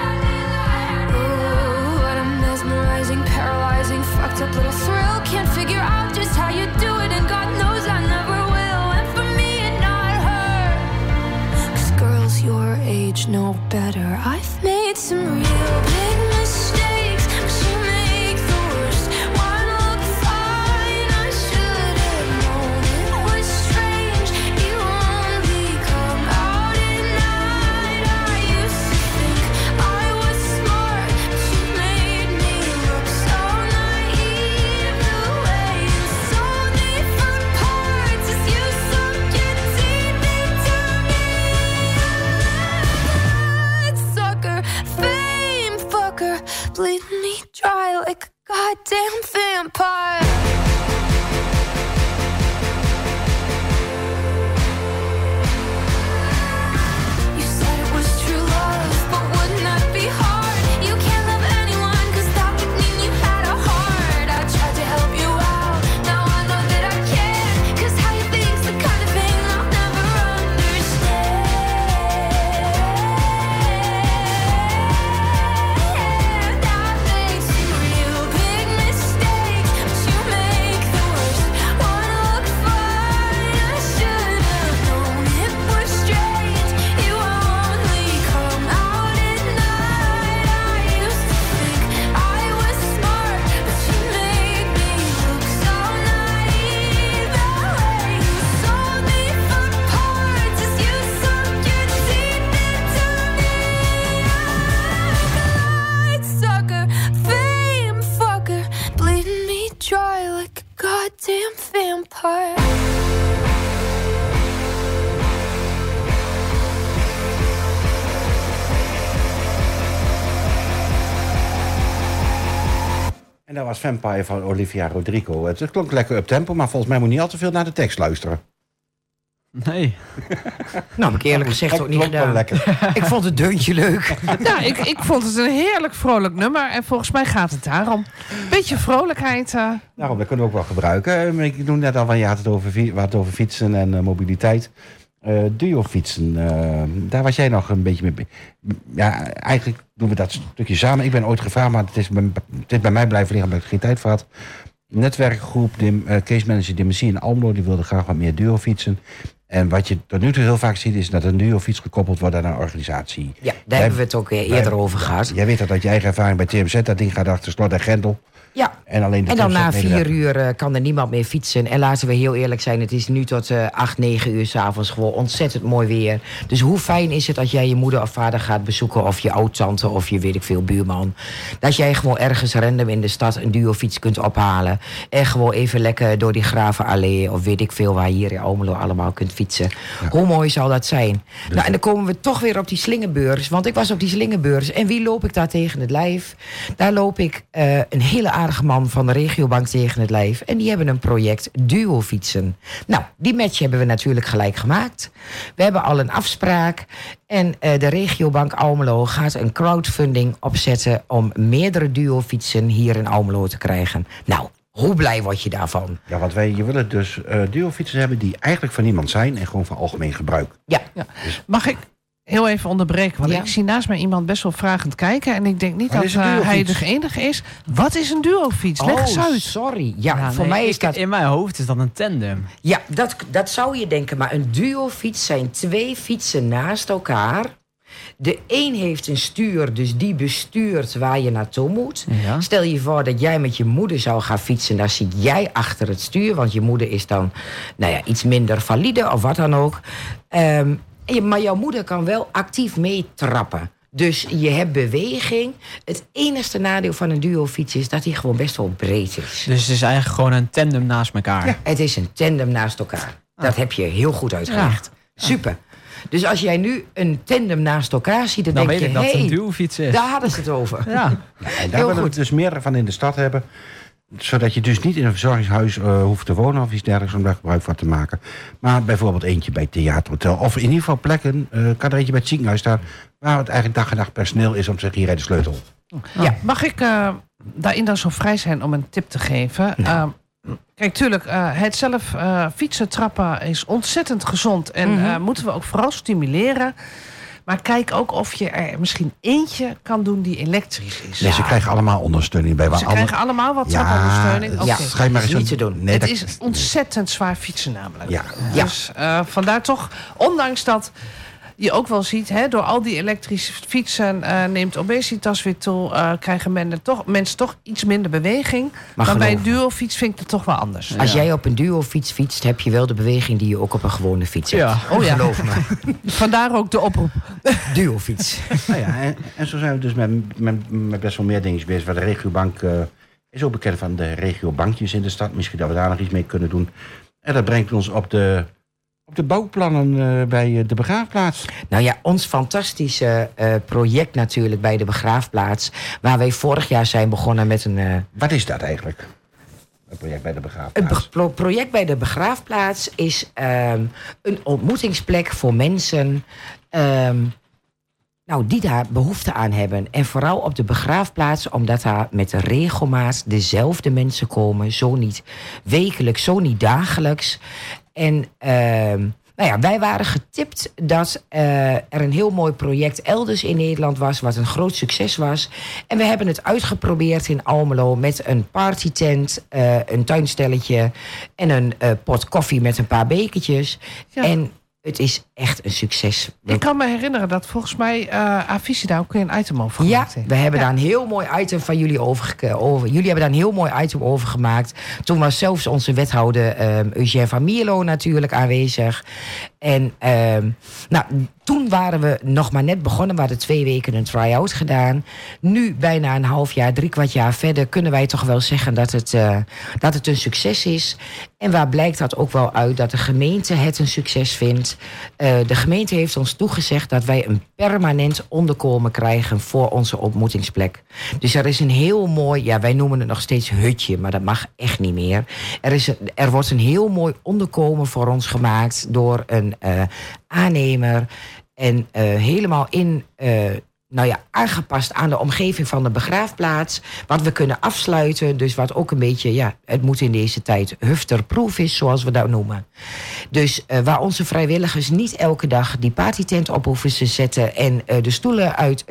Ooh, what a mesmerizing, paralyzing, fucked up little thrill. Can't figure out just how you do it, and God knows I never will. And for me and not her, 'cause girls your age know better. I've made some real big mistakes, but you make the worst one look fine. I should have known it was strange. You only come out at night. I used to think I was smart, but you made me look so naive. The way you sold me for parts as you sunk your teeth into me. Bloodsucker, fame fucker, bleeding me dry like a goddamn vampire. You said it was true love, but wouldn't that be hard? You can't love anyone, 'cause that would mean you had a heart. I tried to help you out, now I know that I can't, 'cause how you think's the kind of thing I'll never understand. I've made some real big mistakes, but you make the worst one look fine. I should have known it was strange. You only come out at night. I used to think I was smart, but you made me look so naive. The way you sold me for parts as you sunk your teeth into me. Bloodsucker, fame fucker, bleeding me dry like a goddamn vampire. En dat was Vampire van Olivia Rodrigo. Het klonk lekker up tempo, maar volgens mij moet je niet al te veel naar de tekst luisteren. Nee. Nou, heb ik eerlijk gezegd ook niet Klonk wel gedaan. lekker. Ik vond het deuntje leuk. Ja, ik vond het een heerlijk vrolijk nummer. En volgens mij gaat het daarom. Beetje vrolijkheid. Daarom, dat kunnen we ook wel gebruiken. Ik noem net al van, je had het over fietsen en mobiliteit. Duofietsen. Daar was jij nog een beetje mee. Ja, eigenlijk doen we dat stukje samen. Ik ben ooit gevraagd, maar het is bij mij blijven liggen omdat ik geen tijd voor had. Netwerkgroep, case manager Dementie in Almelo, die wilde graag wat meer duofietsen. En wat je tot nu toe heel vaak ziet, is dat een duofiets gekoppeld wordt aan een organisatie. Ja, daar hebben we het ook eerder over gehad. Jij weet dat uit je eigen ervaring bij TMZ, dat ding gaat achter slot en grendel. Ja, en dan na 4 uur kan er niemand meer fietsen. En laten we heel eerlijk zijn, het is nu tot 8, 9 uur 's avonds gewoon ontzettend mooi weer. Dus hoe fijn is het als jij je moeder of vader gaat bezoeken, of je oud-tante of je weet ik veel buurman. Dat jij gewoon ergens random in de stad een duofiets kunt ophalen. En gewoon even lekker door die Gravenallee of weet ik veel waar hier in Almelo allemaal kunt fietsen. Ja. Hoe mooi zal dat zijn? Dus nou, en dan komen we toch weer op die slingerbeurs. Want ik was op die slingerbeurs. En wie loop ik daar tegen het lijf? Daar loop ik een hele aardige man van de regiobank tegen het lijf. En die hebben een project duofietsen. Nou, die match hebben we natuurlijk gelijk gemaakt. We hebben al een afspraak. En de regiobank Almelo gaat een crowdfunding opzetten om meerdere duofietsen hier in Almelo te krijgen. Nou, hoe blij word je daarvan? Ja, want je willen dus duofietsen hebben die eigenlijk van niemand zijn en gewoon van algemeen gebruik. Ja. Dus, mag ik heel even onderbreken? Want ik zie naast mij iemand best wel vragend kijken. En ik denk niet dat hij de enige is. Wat is een duofiets? Leg eens uit. Sorry. Ja, voor mij is dat... In mijn hoofd is dat een tandem. Ja, dat zou je denken. Maar een duofiets zijn 2 fietsen naast elkaar. De een heeft een stuur, dus die bestuurt waar je naartoe moet. Ja. Stel je voor dat jij met je moeder zou gaan fietsen. Dan zit jij achter het stuur. Want je moeder is dan iets minder valide of wat dan ook. Maar jouw moeder kan wel actief meetrappen. Dus je hebt beweging. Het enige nadeel van een duofiets is dat hij gewoon best wel breed is. Dus het is eigenlijk gewoon een tandem naast elkaar. Ja, het is een tandem naast elkaar. Dat heb je heel goed uitgelegd. Ja. Super. Dus als jij nu een tandem naast elkaar ziet, dan denk je... weet ik dat het een duofiets is. Daar hadden ze het over. Ja. En daar willen we dus meer van in de stad hebben. Zodat je dus niet in een verzorgingshuis hoeft te wonen of iets dergelijks om daar gebruik van te maken. Maar bijvoorbeeld eentje bij het theaterhotel. Of in ieder geval plekken, kan er eentje bij het ziekenhuis staan, waar het eigenlijk dag en nacht personeel is om te zeggen, hier de sleutel. Ja. Mag ik daarin dan zo vrij zijn om een tip te geven? Kijk, tuurlijk, het zelf fietsen, trappen is ontzettend gezond. En moeten we ook vooral stimuleren. Maar kijk ook of je er misschien eentje kan doen die elektrisch is. Nee, ze krijgen allemaal ondersteuning bij. Ze krijgen allemaal wat trappenondersteuning. Ja, schijnt maar eens niet te doen. Nee, het is ontzettend zwaar fietsen namelijk. Ja. Dus vandaar toch, ondanks dat je ook wel ziet, door al die elektrische fietsen neemt obesitas weer toe. Krijgen mensen toch iets minder beweging. Maar bij een duofiets vind ik het toch wel anders. Als jij op een duofiets fietst, heb je wel de beweging die je ook op een gewone fiets hebt. Geloof me. Vandaar ook de oproep. Duofiets. En zo zijn we dus met best wel meer dingen bezig. Waar de regiobank is ook bekend van de regiobankjes in de stad. Misschien dat we daar nog iets mee kunnen doen. En dat brengt ons op de bouwplannen bij de begraafplaats. Nou ja, ons fantastische project natuurlijk bij de begraafplaats. Waar wij vorig jaar zijn begonnen met een... Wat is dat eigenlijk? Een project bij de begraafplaats? Het project bij de begraafplaats is een ontmoetingsplek voor mensen die daar behoefte aan hebben. En vooral op de begraafplaats, omdat daar met regelmaat dezelfde mensen komen. Zo niet wekelijks, zo niet dagelijks. En wij waren getipt dat er een heel mooi project elders in Nederland was, wat een groot succes was. En we hebben het uitgeprobeerd in Almelo met een partytent, een tuinstelletje en een pot koffie met een paar bekertjes. Ja. En het is echt een succes. Ik kan me herinneren dat volgens mij Avicii daar ook een item over gemaakt heeft. We hebben daar een heel mooi item van jullie over. Jullie hebben daar een heel mooi item over gemaakt. Toen was zelfs onze wethouder Eugène van Mierlo natuurlijk aanwezig. En toen waren we nog maar net begonnen. We hadden 2 weken een try-out gedaan. Nu, bijna een half jaar, 3/4 jaar verder, kunnen wij toch wel zeggen dat het een succes is. En waar blijkt dat ook wel uit dat de gemeente het een succes vindt. De gemeente heeft ons toegezegd dat wij een permanent onderkomen krijgen voor onze ontmoetingsplek. Dus er is een heel mooi, wij noemen het nog steeds hutje, maar dat mag echt niet meer. Er wordt een heel mooi onderkomen voor ons gemaakt door een aannemer. En helemaal in aangepast aan de omgeving van de begraafplaats. Wat we kunnen afsluiten. Dus wat ook een beetje, het moet in deze tijd hufterproof is, zoals we dat noemen. Dus waar onze vrijwilligers niet elke dag die partytent op hoeven te zetten en de stoelen uit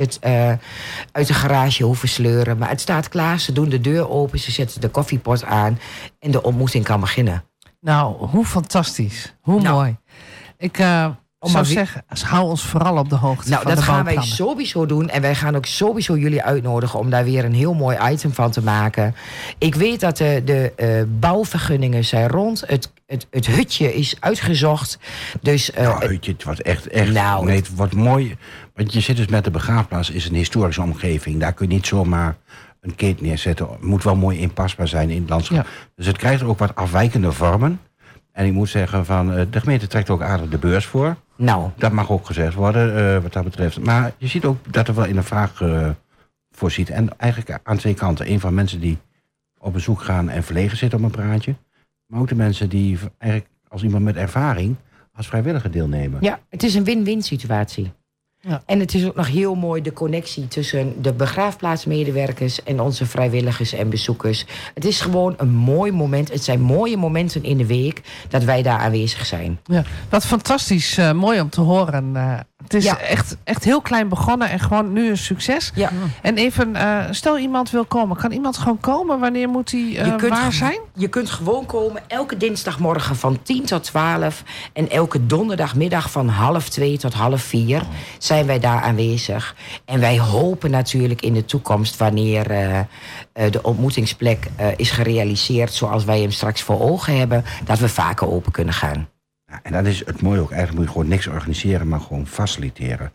de garage hoeven sleuren. Maar het staat klaar, ze doen de deur open, ze zetten de koffiepot aan en de ontmoeting kan beginnen. Nou, hoe fantastisch. Hoe mooi. Ik zou zeggen, hou ons vooral op de hoogte van de dat gaan wij bouwplannen. sowieso doen. En wij gaan ook sowieso jullie uitnodigen om daar weer een heel mooi item van te maken. Ik weet dat de bouwvergunningen zijn rond. Het hutje is uitgezocht. Dus, hutje, het wordt echt nee, het wordt mooi. Want je zit dus met de begraafplaats, is een historische omgeving. Daar kun je niet zomaar een keet neerzetten. Het moet wel mooi inpasbaar zijn in het landschap. Ja. Dus het krijgt ook wat afwijkende vormen. En ik moet zeggen, de gemeente trekt ook aardig de beurs voor. Nou. Dat mag ook gezegd worden, wat dat betreft. Maar je ziet ook dat er wel in een vraag voorziet. En eigenlijk aan twee kanten. Eén van mensen die op bezoek gaan en verlegen zitten op een praatje. Maar ook de mensen die eigenlijk als iemand met ervaring als vrijwilliger deelnemen. Ja, het is een win-win situatie. Ja. En het is ook nog heel mooi de connectie tussen de begraafplaatsmedewerkers en onze vrijwilligers en bezoekers. Het is gewoon een mooi moment. Het zijn mooie momenten in de week dat wij daar aanwezig zijn. Ja, wat fantastisch mooi om te horen. Het is echt heel klein begonnen en gewoon nu een succes. Ja. En even, stel iemand wil komen. Kan iemand gewoon komen? Wanneer moet hij waar zijn? Je kunt gewoon komen elke dinsdagmorgen van 10 tot 12. En elke donderdagmiddag van 3:30 tot 4:30 zijn wij daar aanwezig. En wij hopen natuurlijk in de toekomst, wanneer de ontmoetingsplek is gerealiseerd zoals wij hem straks voor ogen hebben, dat we vaker open kunnen gaan. Ja, en dat is het mooie ook. Eigenlijk moet je gewoon niks organiseren, maar gewoon faciliteren.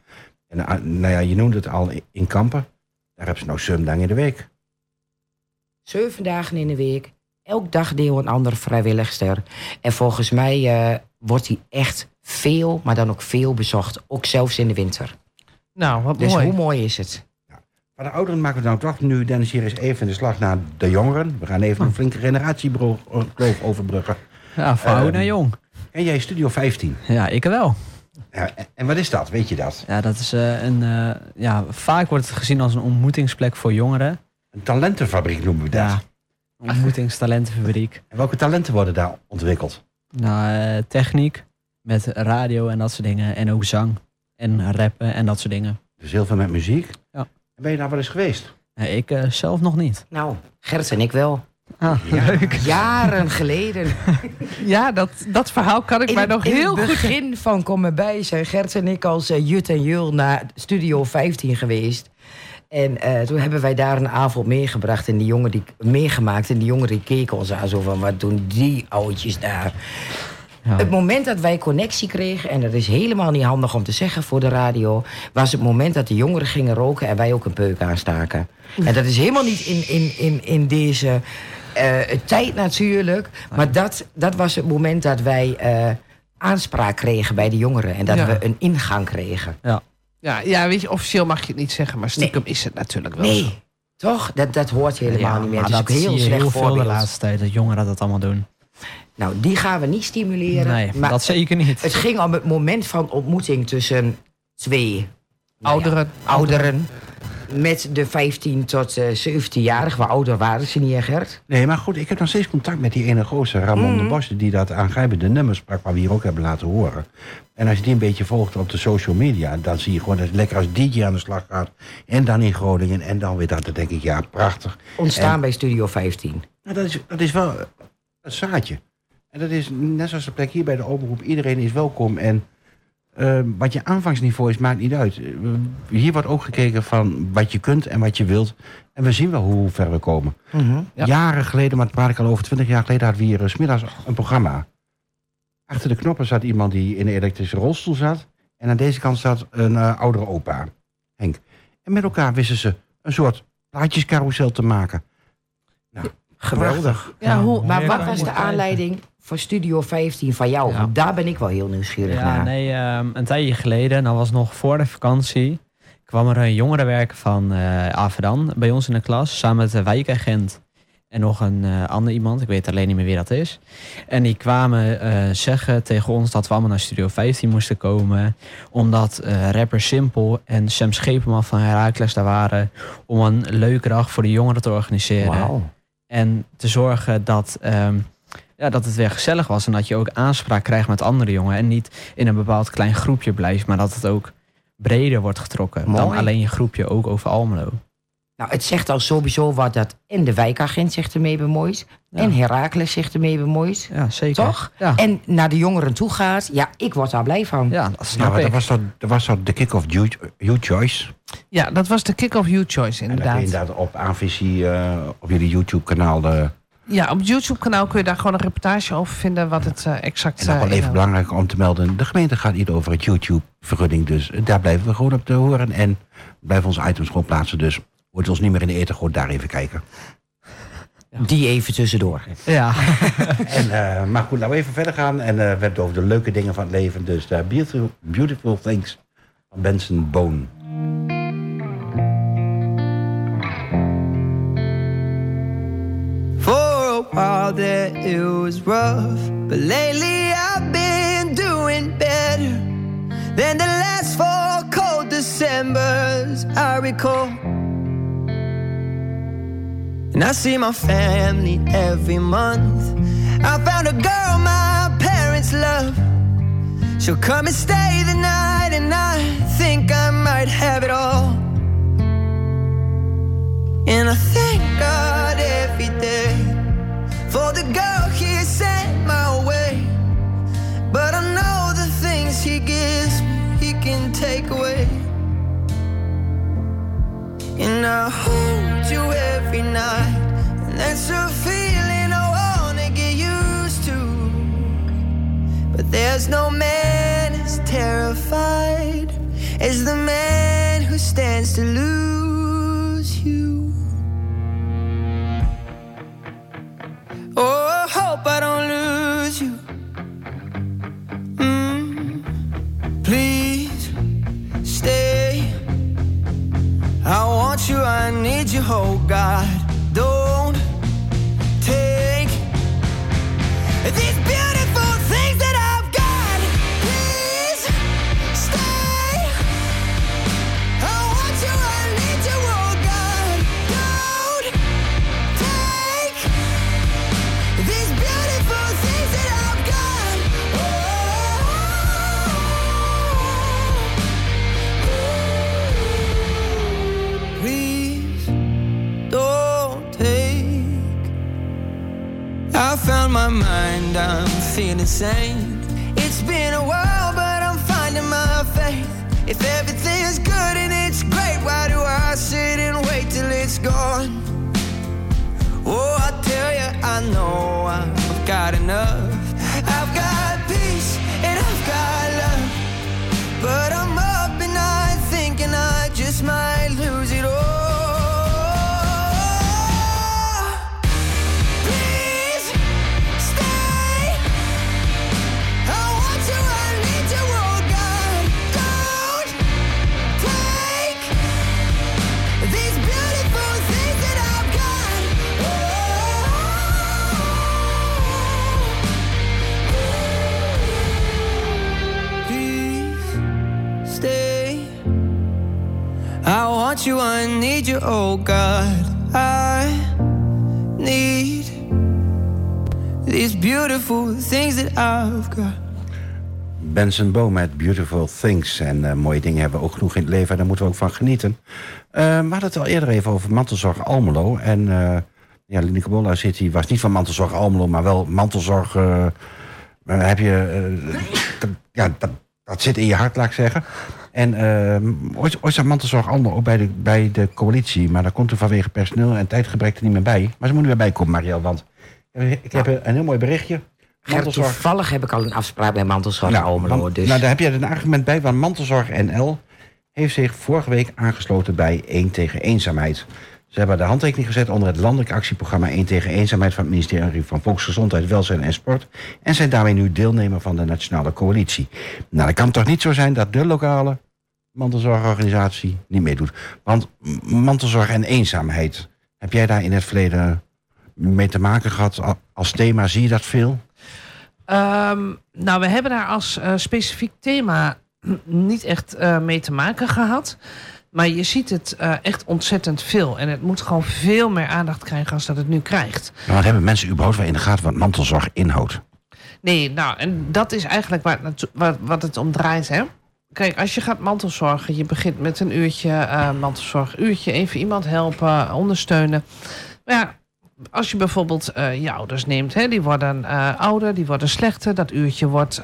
En je noemde het al in Kampen. Daar hebben ze nou 7 dagen in de week. 7 dagen in de week. Elk dagdeel een andere vrijwilligster. En volgens mij wordt die echt veel, maar dan ook veel bezocht. Ook zelfs in de winter. Nou, wat dus mooi. Hoe mooi is het? Ja. Maar de ouderen maken we nou toch nu, Dennis, hier is even de slag naar de jongeren. We gaan even een flinke generatiekloof overbruggen. Ja, van oud naar jong. En jij Studio 15? Ja, ik wel. Ja, en wat is dat? Weet je dat? Ja, dat is vaak wordt het gezien als een ontmoetingsplek voor jongeren. Een talentenfabriek noemen we dat. Ja, een ontmoetingstalentenfabriek. En welke talenten worden daar ontwikkeld? Nou, techniek, met radio en dat soort dingen. En ook zang en rappen en dat soort dingen. Dus heel veel met muziek? Ja. En ben je daar wel eens geweest? Nee, ik zelf nog niet. Nou, Gert en ik wel. Ah, leuk. Jaren geleden. Ja, dat verhaal kan ik mij nog heel goed... In het begin van Kom erbij zijn Gert en ik als Jut en Jul naar Studio 15 geweest. En toen hebben wij daar een avond meegebracht en die jongen die meegemaakt. En die jongen die keken ons aan zo van, wat doen die oudjes daar? Ja. Het moment dat wij connectie kregen, en dat is helemaal niet handig om te zeggen voor de radio, was het moment dat de jongeren gingen roken en wij ook een peuk aanstaken. En dat is helemaal niet in deze tijd natuurlijk. Maar dat was het moment dat wij aanspraak kregen bij de jongeren. En dat we een ingang kregen. Ja, weet je, officieel mag je het niet zeggen, maar stiekem is het natuurlijk wel zo. Toch? Dat hoort je helemaal niet meer. Maar het is dat ook heel zie je slecht heel veel de laatste tijd, dat jongeren dat allemaal doen. Nou, die gaan we niet stimuleren. Nee, maar dat zeker niet. Het ging om het moment van ontmoeting tussen twee ouderen. Met de 15 tot 17-jarigen. Waar ouder waren ze niet, Gert? Nee, maar goed, ik heb nog steeds contact met die ene gozer, Ramon de Bos, die dat aangrijpende nummer sprak, waar we hier ook hebben laten horen. En als je die een beetje volgt op de social media, dan zie je gewoon dat het lekker als DJ aan de slag gaat. En dan in Groningen en dan weer dat. Dan denk ik, ja, prachtig. Ontstaan bij Studio 15. Nou, dat is wel een zaadje. En dat is net zoals de plek hier bij de openroep. Iedereen is welkom. En wat je aanvangsniveau is, maakt niet uit. Hier wordt ook gekeken van wat je kunt en wat je wilt. En we zien wel hoe ver we komen. Mm-hmm. Ja. Jaren geleden, maar dat praat ik al over 20 jaar geleden, hadden we hier 's middags een programma. Achter de knoppen zat iemand die in een elektrische rolstoel zat. En aan deze kant zat een oudere opa, Henk. En met elkaar wisten ze een soort plaatjescarousel te maken. Nou, geweldig. Ja, maar wat was de aanleiding voor Studio 15 van jou? Ja. Want daar ben ik wel heel nieuwsgierig naar. Nee, een tijdje geleden, dat was nog voor de vakantie, kwam er een jongerenwerker van Avedan bij ons in de klas, samen met de wijkagent. en nog een ander iemand. Ik weet alleen niet meer wie dat is. En die kwamen zeggen tegen ons dat we allemaal naar Studio 15 moesten komen. Omdat rapper Simpel en Sam Schepenman van Herakles daar waren. Om een leuke dag voor de jongeren te organiseren. Wauw. En te zorgen dat het weer gezellig was. En dat je ook aanspraak krijgt met andere jongeren. En niet in een bepaald klein groepje blijft. Maar dat het ook breder wordt getrokken. Mooi. Dan alleen je groepje, ook over Almelo. Nou, het zegt al sowieso wat dat en de wijkagent zich ermee bemoeit. Ja. En Herakles zich ermee bemoeit. Ja, zeker. Toch? Ja, En naar de jongeren toe gaat. Ja, ik word daar blij van. ja dat Ja, snap maar ik. dat was toch de kick-off Youth Choice. Ja, dat was de Kick-Off Youth Choice En dan kun je inderdaad. inderdaad op aanvisie op jullie YouTube-kanaal. Ja, op het YouTube-kanaal kun je daar gewoon een reportage over vinden wat het exact En nog wel even inhoudt. belangrijk om te melden. De gemeente gaat niet over het YouTube-vergunning. Dus daar blijven we gewoon op te horen. En blijven onze items gewoon plaatsen. Dus wordt ons niet meer in de eten, gewoon daar even kijken. Die even tussendoor. Ja. Maar goed, laten we even verder gaan. En we hebben het over de leuke dingen van het leven. Dus Beautiful Things van Benson Boone. For a while there it was rough, but lately I've been doing better than the last 4 cold Decembers I recall. And I see my family every month. I found a girl my parents love. She'll come and stay the night, and I think I might have it all. And I thank God every day for the girl He sent my way. But I know the things He gives me, He can take away. And I hold you every night, and that's a feeling I wanna get used to. But there's no man as terrified as the man who stands to lose you. Oh, I hope I don't lose you. Please stay. I want you, I need you, oh God. Don't take these beautiful things that I've got. Please stay. I want you, I need you, oh God. Don't take these beautiful things that I've got. Please don't take. I found my mind, I'm feeling sane. It's been a while, but I'm finding my faith. If everything's good and it's great, why do I sit and wait till it's gone? Oh, I tell you, I know I've got enough. I've got peace and I've got love. But I'm up at night thinking I just might lose it all. Please stay. I want you, I need you, oh God. Don't take these beautiful things that I've got. Please stay. I want you, I need you, oh God. I need these beautiful things that I've got. Benson Boone met Beautiful Things. En mooie dingen hebben we ook genoeg in het leven. En daar moeten we ook van genieten. We hadden het al eerder even over mantelzorg Almelo. En Lineke Bolla City was niet van mantelzorg Almelo, maar wel mantelzorg. Heb je, dat zit in je hart, laat ik zeggen. En ooit zat mantelzorg Almelo ook bij de coalitie. Maar daar komt er vanwege personeel en tijdgebrek er niet meer bij. Maar ze moet er weer bij komen, Marielle. Want ik heb een heel mooi berichtje. Gert, toevallig heb ik al een afspraak bij Mantelzorg Almelo. Dus. Nou, daar heb je een argument bij, want Mantelzorg NL heeft zich vorige week aangesloten bij 1 tegen eenzaamheid. Ze hebben de handtekening gezet onder het landelijk actieprogramma 1 tegen eenzaamheid van het ministerie van Volksgezondheid, Welzijn en Sport. En zijn daarmee nu deelnemer van de nationale coalitie. Nou, dat kan toch niet zo zijn dat de lokale mantelzorgorganisatie niet meedoet. Want mantelzorg en eenzaamheid, heb jij daar in het verleden mee te maken gehad als thema? Zie je dat veel? Nou, we hebben daar als specifiek thema niet echt mee te maken gehad. Maar je ziet het echt ontzettend veel. En het moet gewoon veel meer aandacht krijgen als dat het nu krijgt. Maar wat hebben mensen überhaupt wel in de gaten wat mantelzorg inhoudt? Nee, nou, en dat is eigenlijk wat het om draait, hè. Kijk, als je gaat mantelzorgen, je begint met een uurtje mantelzorg. Uurtje even iemand helpen, ondersteunen. Maar ja, als je bijvoorbeeld je ouders neemt, hè, die worden ouder, die worden slechter. Dat uurtje wordt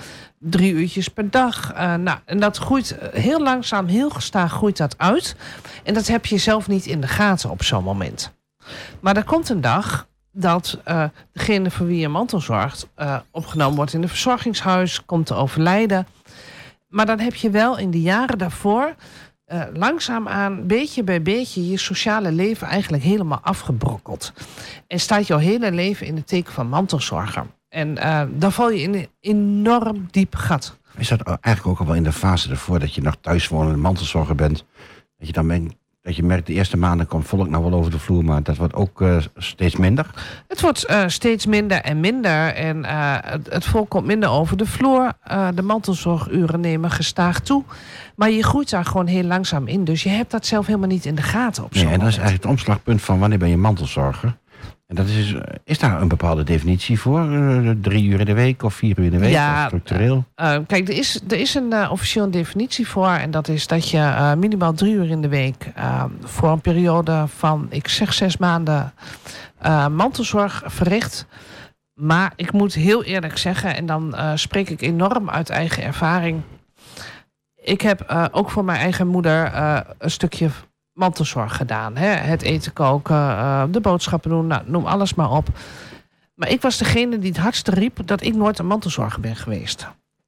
3 uurtjes per dag. Nou, en dat groeit heel langzaam, heel gestaag groeit dat uit. En dat heb je zelf niet in de gaten op zo'n moment. Maar er komt een dag dat degene voor wie je mantelzorgt opgenomen wordt in een verzorgingshuis, komt te overlijden. Maar dan heb je wel in de jaren daarvoor langzaamaan, beetje bij beetje, je sociale leven eigenlijk helemaal afgebrokkeld. En staat jouw hele leven in het teken van mantelzorger. En dan val je in een enorm diep gat. Is dat eigenlijk ook al wel in de fase ervoor dat je nog thuiswonende mantelzorger bent? Dat je dan dat je merkt, de eerste maanden komt volk nou wel over de vloer, maar dat wordt ook steeds minder? Het wordt steeds minder en minder. En het volk komt minder over de vloer. De mantelzorguren nemen gestaag toe. Maar je groeit daar gewoon heel langzaam in. Dus je hebt dat zelf helemaal niet in de gaten op zo'n en dat is moment. eigenlijk het omslagpunt van wanneer ben je mantelzorger? En dat is daar een bepaalde definitie voor? 3 uur in de week of 4 uur in de week? Ja, of structureel? Kijk, er is een officiële definitie voor. En dat is dat je minimaal 3 uur in de week voor een periode van, ik zeg 6 maanden, mantelzorg verricht. Maar ik moet heel eerlijk zeggen, en dan spreek ik enorm uit eigen ervaring. Ik heb ook voor mijn eigen moeder een stukje mantelzorg gedaan. Hè? Het eten koken, de boodschappen doen, nou, noem alles maar op. Maar ik was degene die het hardste riep dat ik nooit een mantelzorger ben geweest.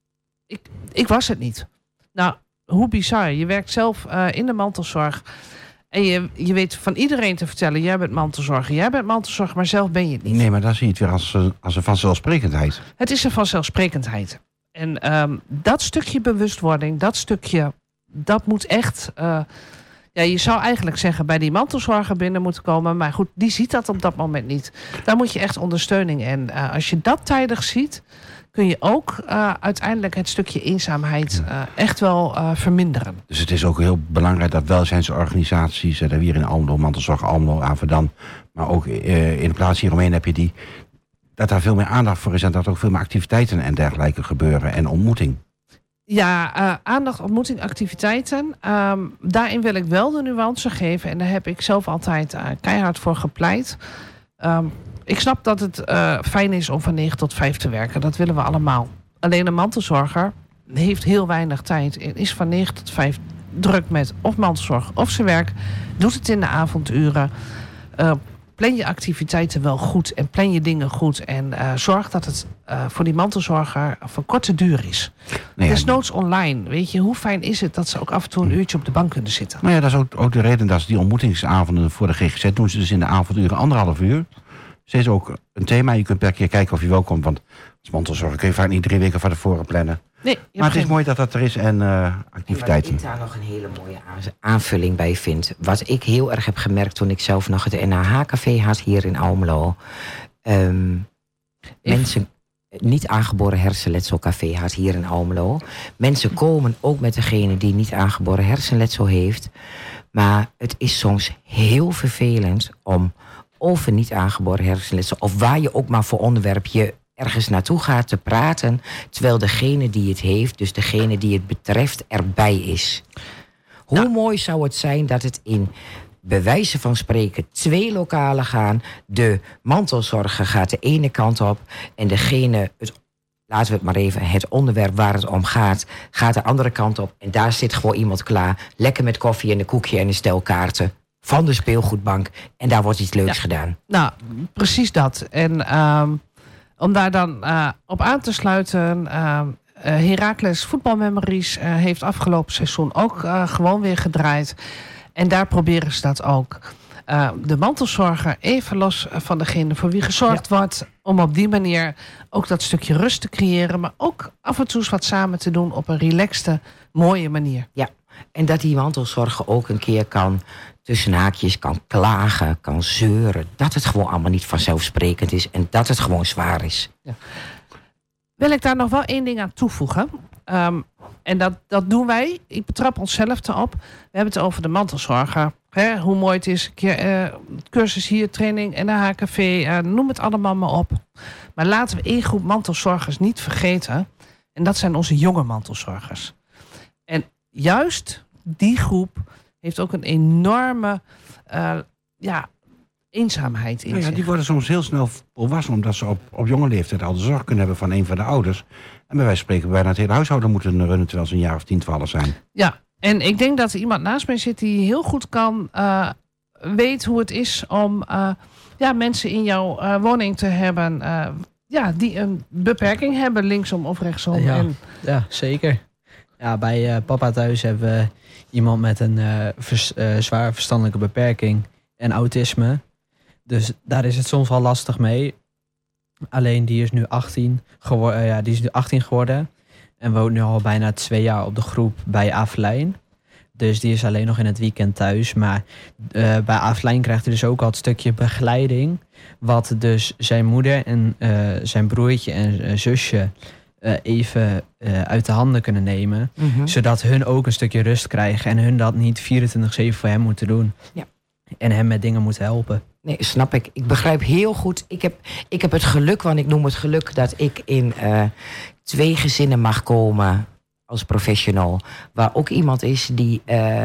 Ik was het niet. Nou, hoe bizar. Je werkt zelf in de mantelzorg. En je weet van iedereen te vertellen, jij bent mantelzorger, maar zelf ben je het niet. Nee, maar dan zie je het weer als een vanzelfsprekendheid. Het is een vanzelfsprekendheid. En dat stukje bewustwording, dat moet echt... Ja, je zou eigenlijk zeggen bij die mantelzorger binnen moeten komen. Maar goed, die ziet dat op dat moment niet. Daar moet je echt ondersteuning. En als je dat tijdig ziet, kun je ook uiteindelijk het stukje eenzaamheid echt wel verminderen. Dus het is ook heel belangrijk dat welzijnsorganisaties, dat hier in Almelo, Mantelzorg Almelo, Averdam, maar ook in de plaats hieromheen heb je dat daar veel meer aandacht voor is en dat ook veel meer activiteiten en dergelijke gebeuren en ontmoeting. Ja, aandacht, ontmoeting, activiteiten. Daarin wil ik wel de nuance geven. En daar heb ik zelf altijd keihard voor gepleit. Ik snap dat het fijn is om van 9 tot 5 te werken. Dat willen we allemaal. Alleen een mantelzorger heeft heel weinig tijd. En is van 9 tot 5 druk met of mantelzorg of zijn werk. Doet het in de avonduren. Plan je activiteiten wel goed en plan je dingen goed. En zorg dat het voor die mantelzorger van korte duur is. Nee, Desnoods online. Weet je, hoe fijn is het dat ze ook af en toe een uurtje op de bank kunnen zitten? Nou ja, dat is ook de reden dat ze die ontmoetingsavonden voor de GGZ doen ze dus in de avonduren 1,5 uur. Steeds ook een thema. Je kunt per keer kijken of je welkom. Want als mantelzorger kun je vaak niet 3 weken van tevoren plannen. Nee, maar het is mooi dat dat er is en activiteiten. Wat ik daar nog een hele mooie aanvulling bij vind. Wat ik heel erg heb gemerkt toen ik zelf nog het NAH-café had hier in Almelo. Mensen, niet aangeboren hersenletselcafé had hier in Almelo. Mensen komen ook met degene die niet aangeboren hersenletsel heeft. Maar het is soms heel vervelend om over niet aangeboren hersenletsel, of waar je ook maar voor onderwerp je ergens naartoe gaat te praten, terwijl degene die het heeft, dus degene die het betreft, erbij is. Hoe mooi zou het zijn dat het in, bij wijze van spreken, 2 lokalen gaan. De mantelzorger gaat de ene kant op en degene, laten we het maar even, het onderwerp waar het om gaat, gaat de andere kant op. En daar zit gewoon iemand klaar, lekker met koffie en een koekje en een stel kaarten van de speelgoedbank. En daar wordt iets leuks gedaan. Nou, precies dat. En om daar dan op aan te sluiten, Heracles Voetbalmemories heeft afgelopen seizoen ook gewoon weer gedraaid. En daar proberen ze dat ook. De mantelzorger even los van degene voor wie gezorgd wordt, om op die manier ook dat stukje rust te creëren, maar ook af en toe eens wat samen te doen op een relaxte, mooie manier. Ja, En dat die mantelzorger ook een keer kan, tussen haakjes, kan klagen, kan zeuren. Dat het gewoon allemaal niet vanzelfsprekend is en dat het gewoon zwaar is. Wil ik daar nog wel 1 ding aan toevoegen. En dat doen wij. Ik betrap onszelf erop. We hebben het over de mantelzorger. Hè, hoe mooi het is. Cursus hier, training en de HKV. Noem het allemaal maar op. Maar laten we 1 groep mantelzorgers niet vergeten. En dat zijn onze jonge mantelzorgers. En juist die groep heeft ook een enorme eenzaamheid in zich. Die worden soms heel snel volwassen, omdat ze op jonge leeftijd al de zorg kunnen hebben van een van de ouders. En bij wijze van spreken bijna het hele huishouden moeten runnen terwijl ze een jaar of 10, 12 zijn. Ja, en ik denk dat er iemand naast mij zit die heel goed kan weet hoe het is om mensen in jouw woning te hebben die een beperking hebben, linksom of rechtsom. Ja, zeker. Ja, bij papa thuis hebben we iemand met een zwaar verstandelijke beperking en autisme. Dus daar is het soms wel lastig mee. Alleen die is nu 18 geworden. En woont nu al bijna 2 jaar op de groep bij Avelijn. Dus die is alleen nog in het weekend thuis. Maar bij Avelijn krijgt hij dus ook al het stukje begeleiding. Wat dus zijn moeder en zijn broertje en zusje even uit de handen kunnen nemen. Mm-hmm. Zodat hun ook een stukje rust krijgen. En hun dat niet 24/7 voor hem moeten doen. Ja. En hem met dingen moeten helpen. Nee, snap ik. Ik begrijp heel goed. Ik heb het geluk, want ik noem het geluk, dat ik in 2 gezinnen mag komen als professional. Waar ook iemand is die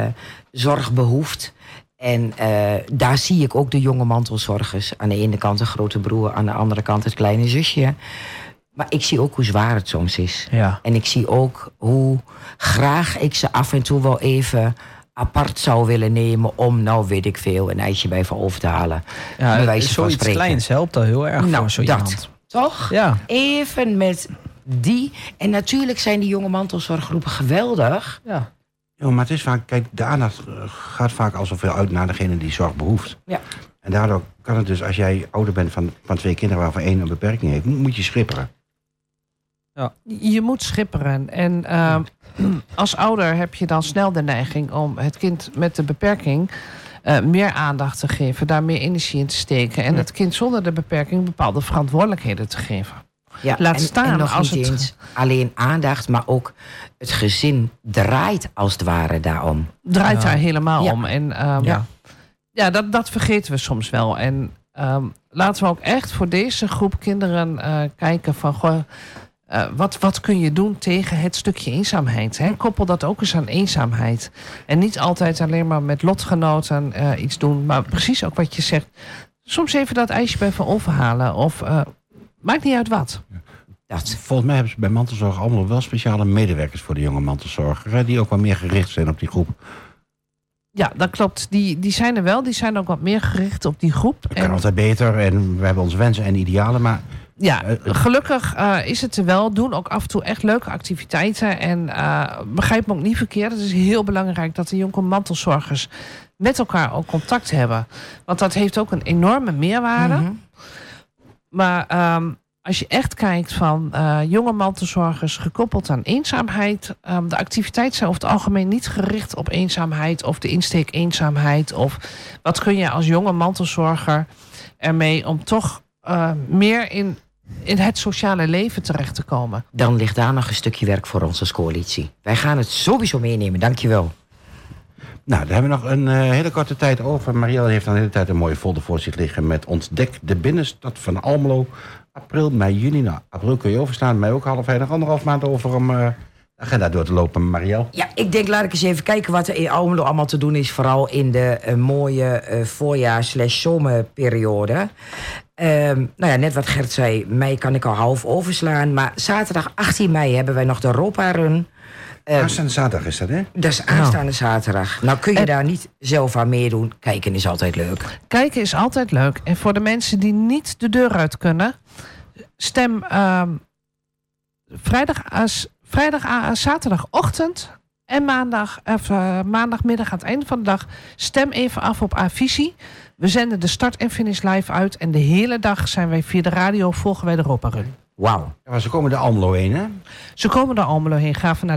zorg behoeft. En daar zie ik ook de jonge mantelzorgers. Aan de ene kant de grote broer, aan de andere kant het kleine zusje. Maar ik zie ook hoe zwaar het soms is. Ja. En ik zie ook hoe graag ik ze af en toe wel even apart zou willen nemen om, nou weet ik veel, een ijsje bij van over te halen. Ja, bij wijze van spreken. Kleins helpt al heel erg voor zo iemand. Toch? Ja. Even met die. En natuurlijk zijn die jonge mantelzorggroepen geweldig. Ja. Ja, maar het is vaak, kijk, de aandacht gaat vaak al zoveel uit naar degene die zorg behoeft. Ja. En daardoor kan het dus, als jij ouder bent van 2 kinderen waarvan 1 een beperking heeft, moet je schipperen. Ja. Je moet schipperen. En als ouder heb je dan snel de neiging om het kind met de beperking meer aandacht te geven, daar meer energie in te steken. En het kind zonder de beperking bepaalde verantwoordelijkheden te geven. Ja, laat staan en nog als niet eens alleen aandacht, maar ook het gezin draait als het ware daarom. Draait daar helemaal om. En dat vergeten we soms wel. En laten we ook echt voor deze groep kinderen kijken van, wat kun je doen tegen het stukje eenzaamheid? Hè? Koppel dat ook eens aan eenzaamheid. En niet altijd alleen maar met lotgenoten iets doen. Maar precies ook wat je zegt. Soms even dat ijsje bij van overhalen. Of maakt niet uit wat. Volgens mij hebben ze bij mantelzorg allemaal wel speciale medewerkers voor de jonge mantelzorger. Die ook wat meer gericht zijn op die groep. Ja, dat klopt. Die zijn er wel. Die zijn ook wat meer gericht op die groep. Dat kan altijd beter. En we hebben onze wensen en idealen. Maar ja, gelukkig is het er wel. Doen ook af en toe echt leuke activiteiten. En begrijp me ook niet verkeerd. Het is heel belangrijk dat de jonge mantelzorgers met elkaar ook contact hebben. Want dat heeft ook een enorme meerwaarde. Mm-hmm. Maar als je echt kijkt van jonge mantelzorgers gekoppeld aan eenzaamheid. De activiteiten zijn over het algemeen niet gericht op eenzaamheid of de insteek eenzaamheid. Of wat kun je als jonge mantelzorger ermee om toch meer in het sociale leven terecht te komen. Dan ligt daar nog een stukje werk voor ons als coalitie. Wij gaan het sowieso meenemen, dankjewel. Nou, daar hebben we nog een hele korte tijd over. Marielle heeft dan de hele tijd een mooie folder voor zich liggen met Ontdek de binnenstad van Almelo. April, mei, juni. Nou, april kun je overstaan. Mei ook nog 1,5 maand over om de agenda door te lopen, Marielle. Ja, ik denk, laat ik eens even kijken wat er in Almelo allemaal te doen is. Vooral in de mooie voorjaar/zomerperiode. Net wat Gert zei, mei kan ik al half overslaan. Maar zaterdag 18 mei hebben wij nog de Europa Run. Aanstaande zaterdag is dat, hè? Dat is aanstaande zaterdag. Nou kun je daar niet zelf aan meedoen. Kijken is altijd leuk. Kijken is altijd leuk. En voor de mensen die niet de deur uit kunnen, stem zaterdagochtend en maandagmiddag aan het einde van de dag. Stem even af op A-visie. We zenden de start en finish live uit. En de hele dag zijn wij via de radio, volgen wij de Europa Run. Wauw. Ja, maar ze komen de Almelo heen, hè? Ze komen de Almelo heen. Ga van Allee.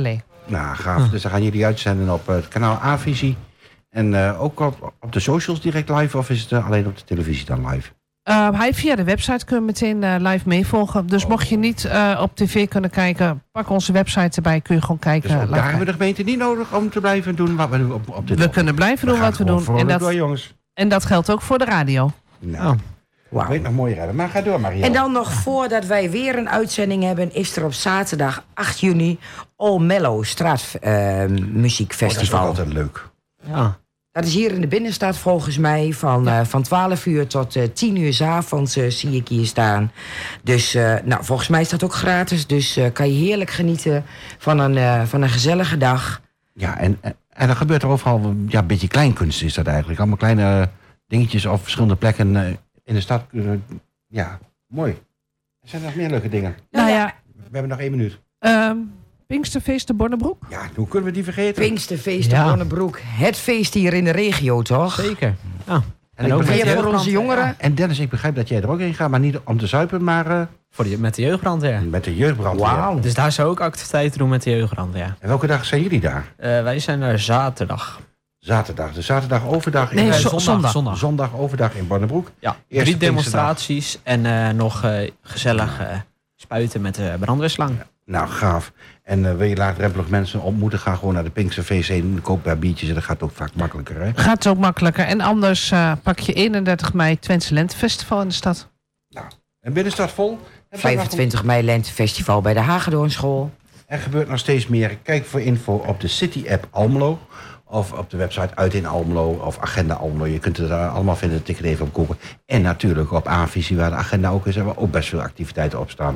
Nou, gaaf. Dus dan gaan jullie uitzenden op het kanaal A-visie. En ook op de socials direct live, of is het alleen op de televisie dan live? Via de website kun je meteen live meevolgen. Dus mocht je niet op tv kunnen kijken, pak onze website erbij. Kun je gewoon kijken. Dus daar hebben we de gemeente niet nodig om te blijven doen wat we nu op dit We kunnen blijven doen wat we doen. En dat geldt ook voor de radio. Nou, wow. Weet nog mooier hebben. Maar ga door, Marielle. En dan nog voordat wij weer een uitzending hebben, is er op zaterdag 8 juni All Mellow Straatmuziekfestival. Dat is ook altijd leuk. Ja. Dat is hier in de binnenstad volgens mij. Van 12 uur tot 10 uur 's avonds zie ik hier staan. Dus volgens mij is dat ook gratis. Dus kan je heerlijk genieten van een gezellige dag. Ja, en er gebeurt er overal een beetje kleinkunst is dat eigenlijk. Allemaal kleine dingetjes op verschillende plekken in de stad. Ja, mooi. Er zijn nog meer leuke dingen. Nou ja. We hebben nog 1 minuut. Pinksterfeest de Bonnebroek. Ja, hoe kunnen we die vergeten? Pinksterfeest de Bonnebroek. Het feest hier in de regio, toch? Zeker. Ja. En ook weer voor onze jongeren. En Dennis, ik begrijp dat jij er ook in gaat, maar niet om te zuipen, maar... Met de jeugdbrandweer. Met de jeugdbrandweer. Wauw. Dus daar zou ook activiteiten doen met de jeugdbrandweer. En welke dag zijn jullie daar? Wij zijn daar zaterdag. Zaterdag. Dus zaterdag overdag. Nee, zondag. Zondag overdag in Bonnebroek. Ja, Eerste 3 demonstraties en nog gezellig spuiten met de brandweerslang. Ja. Nou, gaaf. En wil je laagdrempelig mensen ontmoeten, ga gewoon naar de Pinksterfeest heen. Koop daar biertjes en dat gaat ook vaak makkelijker, hè? Gaat ook makkelijker. En anders pak je 31 mei Twentse Lentefestival in de stad. Nou, en binnenstad vol. 25 mei Lentefestival bij de Hagedornschool. Er gebeurt nog steeds meer. Kijk voor info op de City-app Almelo. Of op de website Uit in Almelo of Agenda Almelo. Je kunt het daar allemaal vinden. Tik er even op kopen. En natuurlijk op A-visie, waar de agenda ook is. En waar ook best veel activiteiten op staan.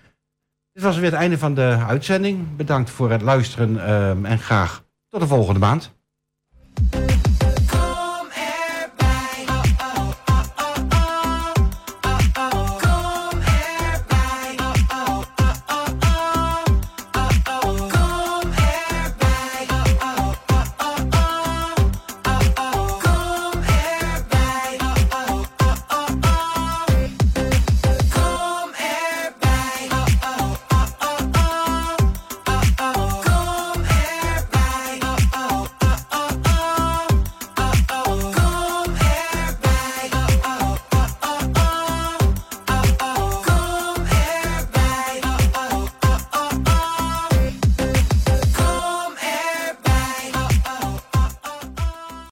Dit was weer het einde van de uitzending. Bedankt voor het luisteren en graag tot de volgende maand.